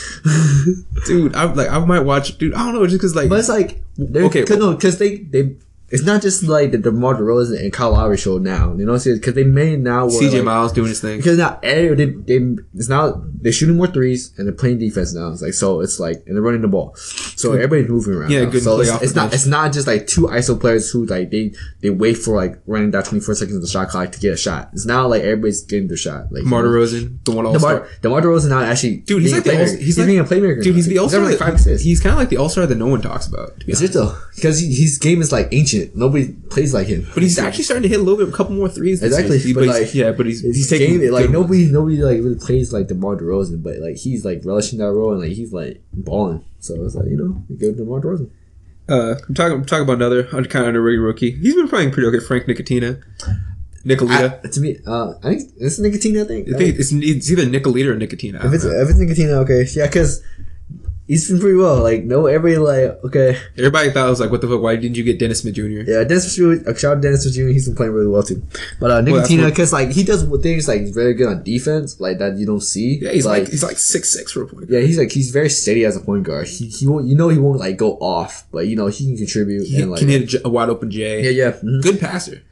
dude, I like I might watch. Dude, I don't know, just because like. But it's like, Okay, okay, cause, no, because they they. It's not just like the DeMar DeRozan and Kyle Lowry show now. You know what I'm saying? Because they made now where, C J like, Miles doing his thing. because now eh, they, they it's now they're shooting more threes and they're playing defense now. It's like so it's like and they're running the ball, so everybody's moving around. Yeah, now. good So play it's, off it's the not bench. it's not just like two I S O players who like they they wait for like running that twenty-four seconds of the shot clock to get a shot. It's now like everybody's getting their shot. Like DeMar DeRozan, the one all DeMar star. DeMar DeRozan now actually Dude, he's being like the a all, playmaker. he's, he's like, being a playmaker. Dude, he's the now. all star. having, like five assists. He's kind of like the all star that no one talks about. To be Is honest. it though? Because he, his game is like ancient. Nobody plays like him. But he's actually starting to hit a little bit, a couple more threes. This Exactly, year. but, But he's- like, yeah, but he's His he's taking game, like good nobody, ones. nobody like really plays like DeMar DeRozan, but like he's like relishing that role and like he's like balling. So it's like you know, you go DeMar DeRozan. Uh, I'm talking. I'm talking about another kind of underrated rookie. He's been playing pretty okay. Frank Nicotina, Nicolita. I, to me, uh, I think it's Nicotina. I think. I think it's, it's either Nicolita or Nicotina. I if it's don't know. if it's Nicotina, okay, yeah, because he's been pretty well. Like no, everybody like okay, Everybody thought it was like, what the fuck? Why didn't you get Dennis Smith Junior? yeah. Dennis Smith, uh, shout out to Dennis Smith Junior He's been playing really well too. But uh, Well, that's Nicotina, what- because like he does things like he's very good on defense, like that you don't see. Yeah, he's like, like he's like six six for a point. yeah, he's like he's very steady as a point guard. He he won't you know he won't like go off, but you know he can contribute He and like can hit a, j- a wide open J. yeah yeah. mhm. Good passer.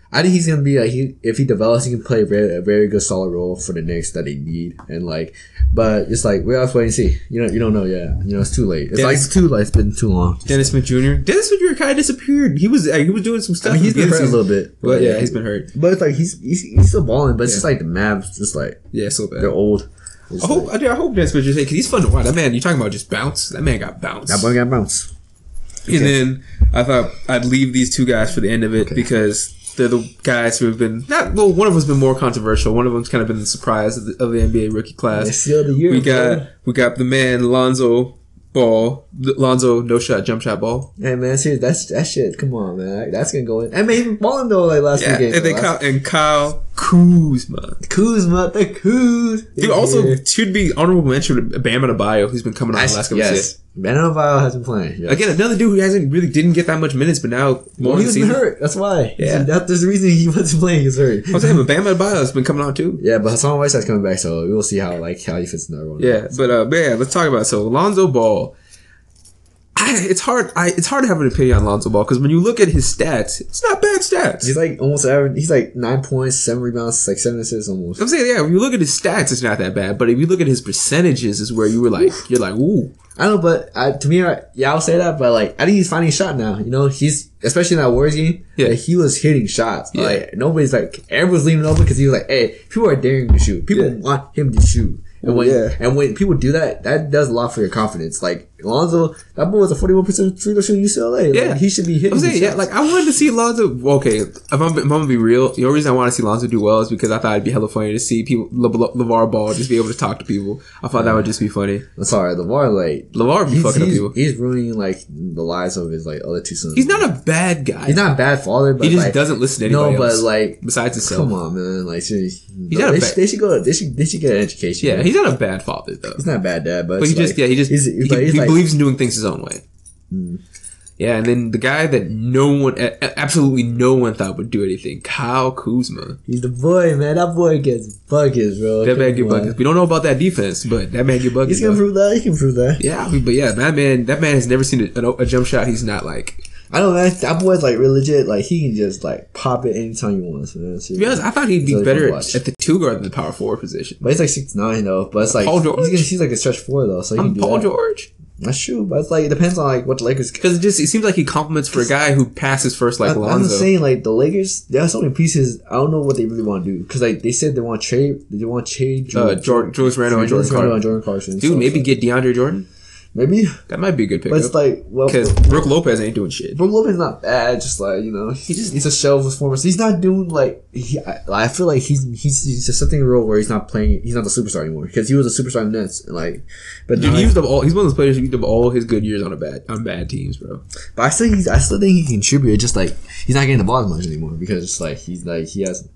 I think he's gonna be like he if he develops, he can play a very, a very good solid role for the Knicks that they need. And like, but it's like we have to wait and see. You know, you don't know yet. You know, it's too late. It's Dennis, like it's too late. It's been too long. Dennis Smith Junior Dennis Smith Junior kind of disappeared. He was like, he was doing some stuff. I mean, he's been hurt a little bit. But yeah, he's been hurt. But it's like he's he's, he's still balling. But it's yeah. just like the Mavs, just like yeah, so bad. They're old. It's I hope like, I hope Dennis Smith Junior because he's fun to watch. That man, you're talking about just bounce. That man got bounced. That boy got bounced. Okay. And then I thought I'd leave these two guys for the end of it okay. because they're the guys who have been not well. One of them's been more controversial. One of them's kind of been the surprise of the, of the N B A rookie class. The year, we got bro. we got the man Lonzo Ball, Lonzo no shot jump shot ball. Hey man, seriously, that's that shit. Come on, man, that's gonna go in. I mean, even balling though, like last yeah, week. And, they Kyle, and Kyle Kuzma, Kuzma, the Kuz. Dude, also should be honorable mention to Bam Adebayo, who's been coming on I, the last couple yes. of years. Bam Adebayo has been playing. Yes. Again, another dude who hasn't really didn't get that much minutes, but now more well, he was hurt. That's why. Yeah, that, there's the reason he wasn't playing. He's hurt. I'm saying, but Bam Adebayo has been coming on too. Yeah, but Hassan Whiteside's coming back, so we'll see how like how he fits in the role. Yeah, but uh, man, let's talk about it. So Lonzo Ball. I, it's hard. I, it's hard to have an opinion on Lonzo Ball because when you look at his stats, it's not bad stats. He's like almost average. He's like nine points, seven rebounds, like seven assists almost. I'm saying, yeah. When you look at his stats, it's not that bad. But if you look at his percentages, is where you were like, you're like, ooh. I don't know, but I, to me, I, yeah, I'll say that. But like, I think he's finding a shot now. You know, he's especially in that Warriors game. Yeah, like, he was hitting shots. Yeah. Like nobody's like everyone's leaving open because he was like, hey, people are daring to shoot. People yeah. want him to shoot. And when yeah. and when people do that, that does a lot for your confidence. Like Lonzo, that boy was a forty-one percent free throw shooting U C L A. Like, yeah, he should be hitting. I'm saying, yeah, like I wanted to see Lonzo. Okay, if I'm, if I'm gonna be real, the only reason I want to see Lonzo do well is because I thought it'd be hella funny to see people Le, Le, LeVar Ball just be able to talk to people. I thought yeah. that would just be funny. I'm sorry, LeVar like LeVar be he's, fucking he's, up people. He's ruining like the lives of his like other two sons. He's not a bad guy. He's not a bad father, but he just like, doesn't listen to anybody no, else. but like besides himself. Come on, man. Like seriously, he's no, not they, a bad, should, they should go. They should. They should get an education. Yeah, man. he's not a bad father though. He's not a bad dad, but, but he like, just yeah he just he's, he, he's he like, believes in doing things his own way. Mm. Yeah, and then the guy that no one, absolutely no one thought would do anything, Kyle Kuzma. He's the boy, man. That boy gets buckets, bro. That man get buckets. We don't know about that defense, but that man get buckets. He's gonna prove that. He can prove that. Yeah, I mean, but yeah, that man, that man has never seen a, a, a jump shot. He's not like. I don't know, man. That boy's like real legit. Like he can just like pop it anytime he wants. Man. To be honest, I thought he'd be better at the two guard than the power forward position. But he's like six nine though. But it's like Paul George. He's, gonna, he's like a stretch four though. So he I'm can do Paul that. George. That's true, but it's like it depends on like what the Lakers. Because it just it seems like he compliments for a guy who passes first like I, Lonzo. I'm just saying like the Lakers. They have so many pieces. I don't know what they really want to do because like they said they want to trade. They want to trade Jordan, uh, Jordan, Julius Randle and Jordan Clarkson. Jordan Clarkson. Dude, so, maybe so. get DeAndre Jordan. Maybe that might be a good pickup. But it's like well, because Brook Lopez ain't doing shit. Brook Lopez not bad. Just like you know, he just he's a shell of his former. He's not doing like he. I, I feel like he's he's he's just something real where he's not playing. He's not the superstar anymore because he was a superstar in the Nets and like. But dude, he used up all. He's one of those players who used up all his good years on a bad on bad teams, bro. But I still he's I still think he can contribute. Just like he's not getting the ball as much anymore because it's like he's like he has.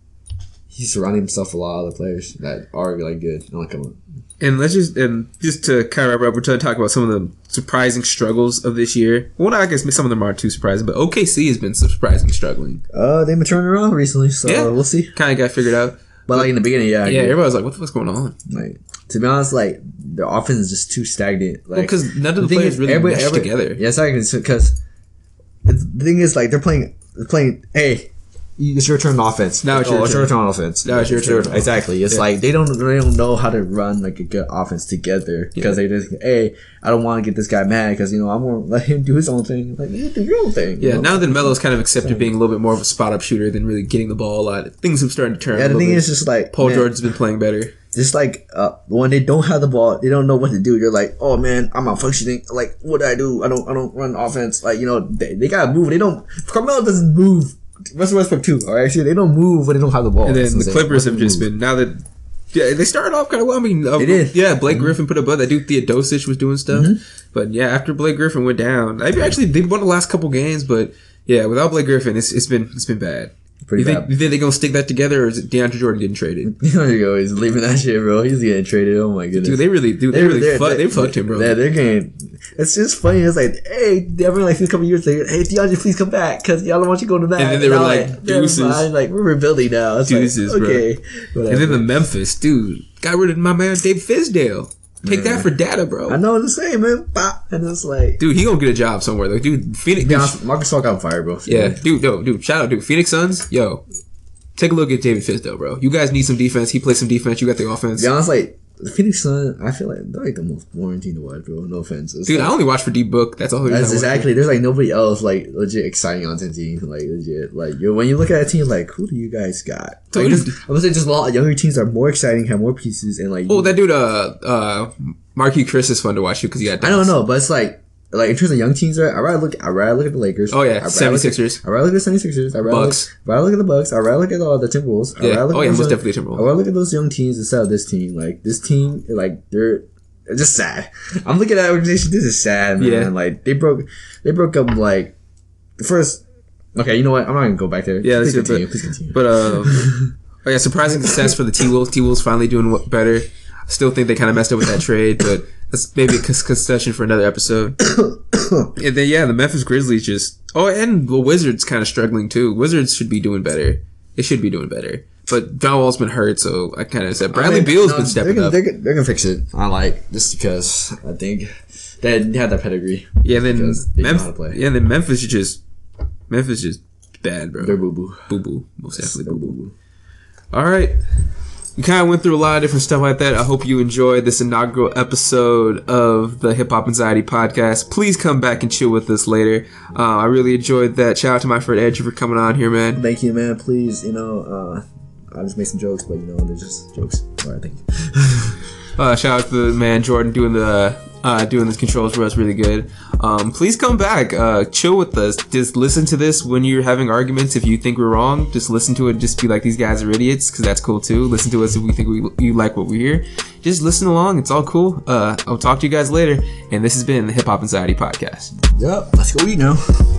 He's surrounding himself with a lot of other players that are like good. I'm like, come on. And let's just and just to kind of wrap up, we're trying to talk about some of the surprising struggles of this year. Well, I guess some of them aren't too surprising, but O K C has been surprisingly struggling. Uh, they've been turning around recently, so yeah. we'll see. Kind of got figured out, but, but like in the beginning, yeah, yeah, everybody was like, "What the fuck's going on?" Like to be honest, like their offense is just too stagnant. Like because well, none of the, the players is, really mesh together. Yeah, exactly. Because the thing is, like they're playing, they're playing. Hey. It's your turn on offense. Now it's your oh, turn. It's your turn on offense. Now it's your turn. turn. Exactly. It's yeah. like they don't they don't know how to run like a good offense together because yeah. they just hey I don't want to get this guy mad because you know I'm gonna let him do his own thing. Like you do your own thing. Yeah. You know? Now that Melo's kind of accepted being a little bit more of a spot up shooter than really getting the ball a lot, things have started to turn. Yeah. The thing bit. is just like Paul man, George has been playing better. Just like uh, when they don't have the ball, they don't know what to do. They're like, oh man, I'm not functioning. Like what do I do? I don't I don't run offense. Like you know they, they gotta move. They don't. Carmelo doesn't move. Russell Westbrook too. All right, see, they don't move when they don't have the ball. And then the Clippers have just been now that yeah they started off kind of well. I mean, uh, they did. Yeah, Blake mm-hmm. Griffin put up. That dude Theodosic was doing stuff, mm-hmm. but yeah, after Blake Griffin went down, maybe actually they won the last couple games, but yeah, without Blake Griffin, it's it's been it's been bad. Pretty you think, bad. You think they're gonna stick that together, or is it DeAndre Jordan getting traded? There you go. He's leaving that shit, bro. He's getting traded. Oh my goodness, dude. They really, dude. They, they really, fuck, they fucked him, bro. Yeah, they're getting. It's just funny. It's like, hey, everyone like a couple years later, hey, DeAndre, please come back because y'all don't want you to go to that. And then they were like, like deuces. Like we're rebuilding now. It's deuces, like, okay, bro. And then the Memphis dude got rid of my man Dave Fizdale. Take man. that for data, bro. I know what I'm saying, man. Bop. And it's like, dude, he gonna get a job somewhere. Like, dude, Phoenix. Be honest, Marcus Smart got fired, bro. Yeah, dude, no, dude. Shout out, dude. Phoenix Suns, yo. Take a look at David Fitz, though, bro. You guys need some defense. He plays some defense. You got the offense. Be honest, like. The Phoenix Suns, I feel like they're like the most boring team to watch, bro. No offense, it's dude. like, I only watch for D Book. That's all. That's exactly. There's like nobody else like legit exciting on the team. Like legit, like yo, when you look at a team, like who do you guys got? So like, just, I'm gonna say just a lot of younger teams are more exciting, have more pieces, and like. Oh, that dude, uh, uh, Marquis Chris is fun to watch too because he got. I don't know, but it's like. Like in terms of young teams, right? I rather look. I rather look at the Lakers. Oh yeah, seventy-sixers. I rather look at the seventy-sixers. I rather Bucks. Look, I rather look at the Bucks. I rather look at all the Timberwolves. I yeah. Look oh yeah, most young, definitely Timberwolves. I rather look at those young teams instead of this team. Like this team, like they're just sad. I'm looking at that organization. This is sad, man. Yeah. Like they broke. They broke up like the first. Okay, you know what? I'm not gonna go back there. Yeah, let's continue. Please continue. But uh, oh yeah, surprising success for the T Wolves. T Wolves finally doing better. Still think they kind of messed up with that trade, but that's maybe a concession for another episode. And then yeah, the Memphis Grizzlies just oh, and the Wizards kind of struggling too. Wizards should be doing better. They should be doing better. But John Wall's been hurt, so I kind of said Bradley I mean, Beal's no, been stepping they're gonna, up. They're, they're gonna fix it. I like just because I think they had that pedigree. Yeah, then Memphis. Yeah, then Memphis is just Memphis is just bad, bro. They're boo boo, boo boo, most definitely boo boo. All right. We kind of went through a lot of different stuff like that. I hope you enjoyed this inaugural episode of the Hip Hop Anxiety Podcast. Please come back and chill with us later. Uh, I really enjoyed that. Shout out to my friend Edge for coming on here, man. Thank you, man. Please, you know, uh, I just made some jokes, but you know, they're just jokes. All right, thank you. uh, shout out to the man Jordan doing the uh, doing the controls for us, really good. Um, please come back, uh, chill with us. Just listen to this when you're having arguments. If you think we're wrong, just listen to it. Just be like, these guys are idiots, because that's cool too. Listen to us if we think we you like what we hear. Just listen along. It's all cool. Uh, I'll talk to you guys later. And this has been the Hip Hop Anxiety Podcast. Yep. Let's go eat now.